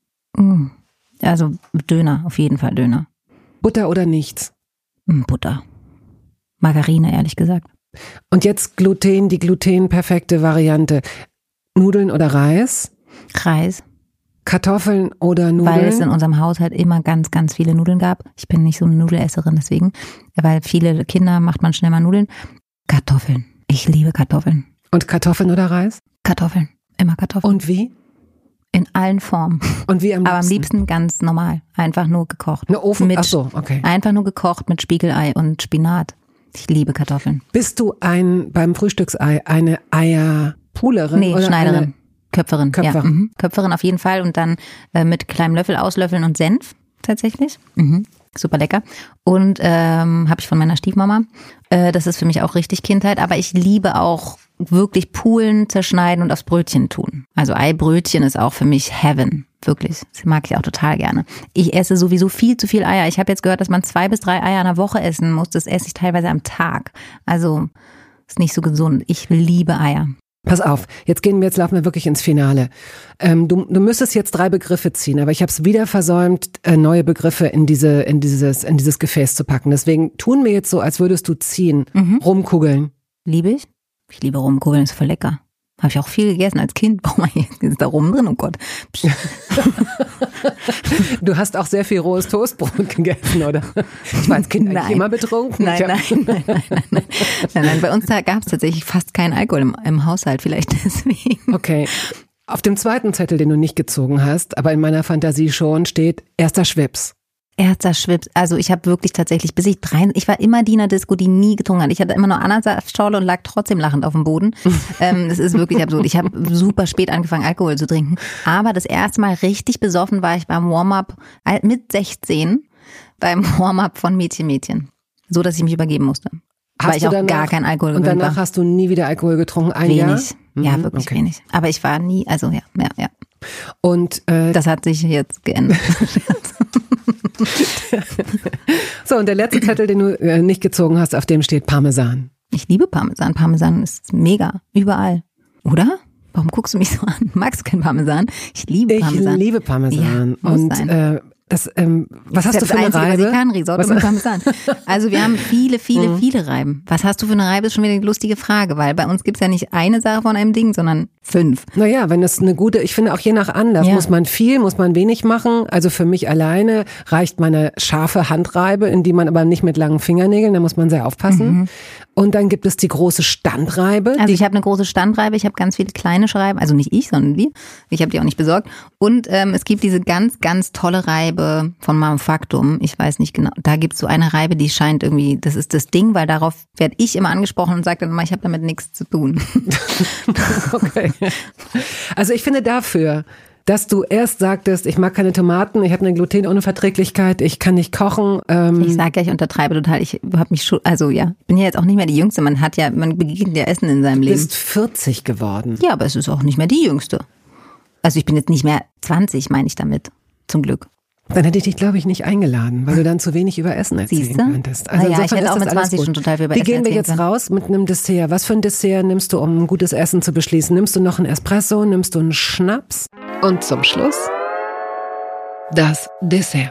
Also Döner, auf jeden Fall Döner. Butter oder nichts? Butter. Margarine, ehrlich gesagt. Und jetzt Gluten, die glutenperfekte Variante. Nudeln oder Reis? Reis. Kartoffeln oder Nudeln? Weil es in unserem Haushalt immer ganz, ganz viele Nudeln gab. Ich bin nicht so eine Nudelesserin, deswegen. Weil viele Kinder macht man schnell mal Nudeln. Kartoffeln. Ich liebe Kartoffeln. Und Kartoffeln oder Reis? Kartoffeln. Immer Kartoffeln. Und wie? In allen Formen. Und wie am liebsten? Aber am liebsten ganz normal. Einfach nur gekocht. Eine Ofen? Ach so, okay. Einfach nur gekocht mit Spiegelei und Spinat. Ich liebe Kartoffeln. Bist du beim Frühstücksei eine Eierpulerin? Nee, oder Schneiderin. Köpferin. Ja. Köpferin auf jeden Fall und dann mit kleinem Löffel auslöffeln und Senf tatsächlich. Super lecker. Und habe ich von meiner Stiefmama. Das ist für mich auch richtig Kindheit. Aber ich liebe auch wirklich Pulen, zerschneiden und aufs Brötchen tun. Also Eibrötchen ist auch für mich Heaven. Wirklich. Das mag ich auch total gerne. Ich esse sowieso viel zu viel Eier. Ich habe jetzt gehört, dass man 2 bis 3 Eier in der Woche essen muss. Das esse ich teilweise am Tag. Also ist nicht so gesund. Ich liebe Eier. Pass auf, jetzt laufen wir wirklich ins Finale. Du müsstest jetzt 3 Begriffe ziehen, aber ich habe es wieder versäumt, neue Begriffe in dieses Gefäß zu packen. Deswegen tun wir jetzt so, als würdest du ziehen. Rumkugeln. Liebe ich. Ich liebe Rumkugeln, ist voll lecker. Habe ich auch viel gegessen als Kind. Warum ist da rum drin? Oh Gott. Du hast auch sehr viel rohes Toastbrot gegessen, oder? Ich war als Kind eigentlich immer betrunken. Nein. Bei uns gab es tatsächlich fast keinen Alkohol im Haushalt, vielleicht deswegen. Okay. Auf dem zweiten Zettel, den du nicht gezogen hast, aber in meiner Fantasie schon, steht erster Schwips. Erster Schwips. Also ich habe wirklich tatsächlich, ich war immer die in der Disco, die nie getrunken hat. Ich hatte immer nur Ananassaftschorle und lag trotzdem lachend auf dem Boden. Das ist wirklich absurd. Ich habe super spät angefangen, Alkohol zu trinken. Aber das erste Mal richtig besoffen war ich beim Warm-up mit 16, beim Warm-up von Mädchen. So, dass ich mich übergeben musste. Weil ich auch gar kein Alkohol gewöhnt war. Und danach hast du nie wieder Alkohol getrunken? Wenig. Ja, wirklich wenig. Aber ich war nie, also ja. Und das hat sich jetzt geändert. So, und der letzte Zettel, den du nicht gezogen hast, auf dem steht Parmesan. Ich liebe Parmesan. Parmesan ist mega. Überall. Oder? Warum guckst du mich so an? Magst du keinen Parmesan? Ich liebe Parmesan. Ich liebe Parmesan. Ja, muss sein. Was hast du für eine Reibe? Risotto mit Parmesan. Also wir haben viele Reiben. Was hast du für eine Reibe, ist schon wieder die lustige Frage, weil bei uns gibt's ja nicht eine Sache von einem Ding, sondern 5. Naja, wenn es eine gute, ich finde auch je nach Anlass, muss man viel, muss man wenig machen. Also für mich alleine reicht meine scharfe Handreibe, in die man aber nicht mit langen Fingernägeln, da muss man sehr aufpassen. Und dann gibt es die große Standreibe. Also ich habe eine große Standreibe, ich habe ganz viele kleine Schreiben, also nicht ich, sondern wir. Ich habe die auch nicht besorgt. Und es gibt diese ganz, ganz tolle Reibe von Manufaktum. Ich weiß nicht genau, da gibt es so eine Reibe, die scheint irgendwie, das ist das Ding, weil darauf werde ich immer angesprochen und sage dann immer, ich habe damit nichts zu tun. Okay. Also ich finde dafür, dass du erst sagtest, ich mag keine Tomaten, ich habe eine Glutenunverträglichkeit, ich kann nicht kochen. Ich sage ja, ich untertreibe total. Ich habe mich schon, also ja, bin ja jetzt auch nicht mehr die Jüngste. Man begegnet ja Essen in seinem Leben. Du bist 40 geworden. Ja, aber es ist auch nicht mehr die Jüngste. Also ich bin jetzt nicht mehr 20, meine ich damit. Zum Glück. Dann hätte ich dich, glaube ich, nicht eingeladen, weil du dann zu wenig über Essen erzählen könntest. Also ich hätte auch mit 20 schon total viel über Essen erzählen können. Wie gehen wir jetzt raus mit einem Dessert? Was für ein Dessert nimmst du, um ein gutes Essen zu beschließen? Nimmst du noch einen Espresso? Nimmst du einen Schnaps? Und zum Schluss das Dessert.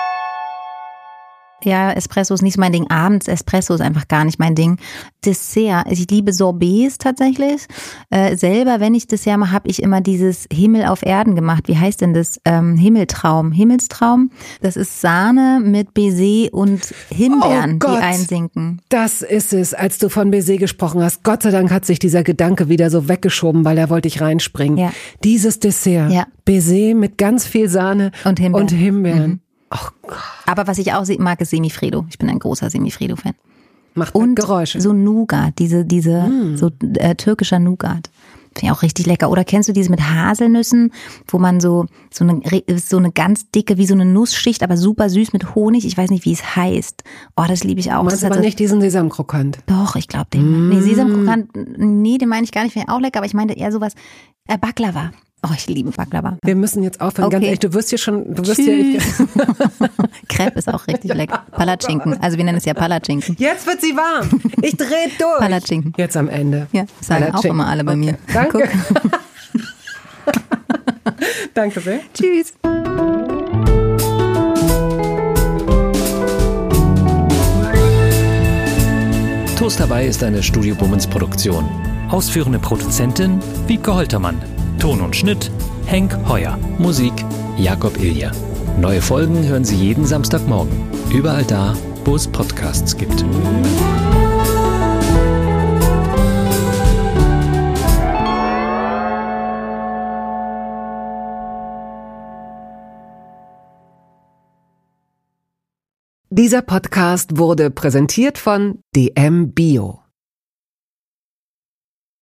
Ja, Espresso ist nicht so mein Ding. Abends Espresso ist einfach gar nicht mein Ding. Dessert, ich liebe Sorbets tatsächlich. Selber, wenn ich Dessert mache, habe ich immer dieses Himmel auf Erden gemacht. Wie heißt denn das? Himmelstraum. Das ist Sahne mit Baiser und Himbeeren, die einsinken. Das ist es, als du von Baiser gesprochen hast. Gott sei Dank hat sich dieser Gedanke wieder so weggeschoben, weil da wollte ich reinspringen. Ja. Dieses Dessert, Baiser mit ganz viel Sahne und Himbeeren. Oh Gott. Aber was ich auch mag, ist Semifredo. Ich bin ein großer Semifredo-Fan. Macht Und Geräusche. so Nougat, türkischer Nougat. Finde ich auch richtig lecker. Oder kennst du diese mit Haselnüssen, wo man so eine ganz dicke, wie so eine Nussschicht, aber super süß mit Honig. Ich weiß nicht, wie es heißt. Oh, das liebe ich auch. Meinst du aber nicht diesen Sesamkrokant? Doch, ich glaube den. Nee, Sesamkrokant, den meine ich gar nicht, finde ich auch lecker, aber ich meinte eher sowas, Baklava. Oh, ich liebe Baklava. Wir müssen jetzt aufhören. Okay. Ganz ehrlich, du wirst Tschüss. Crepe ist auch richtig lecker. Palatschinken. Also wir nennen es ja Palatschinken. Jetzt wird sie warm. Ich drehe durch. Palatschinken. Jetzt am Ende. Ja, das sagen auch immer alle bei mir. Danke. Danke sehr. Tschüss. Toast dabei ist eine Studio Bummens Produktion. Ausführende Produzentin Wiebke Holtermann. Ton und Schnitt Henk Heuer. Musik Jakob Ilja. Neue Folgen hören Sie jeden Samstagmorgen. Überall da, wo es Podcasts gibt. Dieser Podcast wurde präsentiert von DM Bio.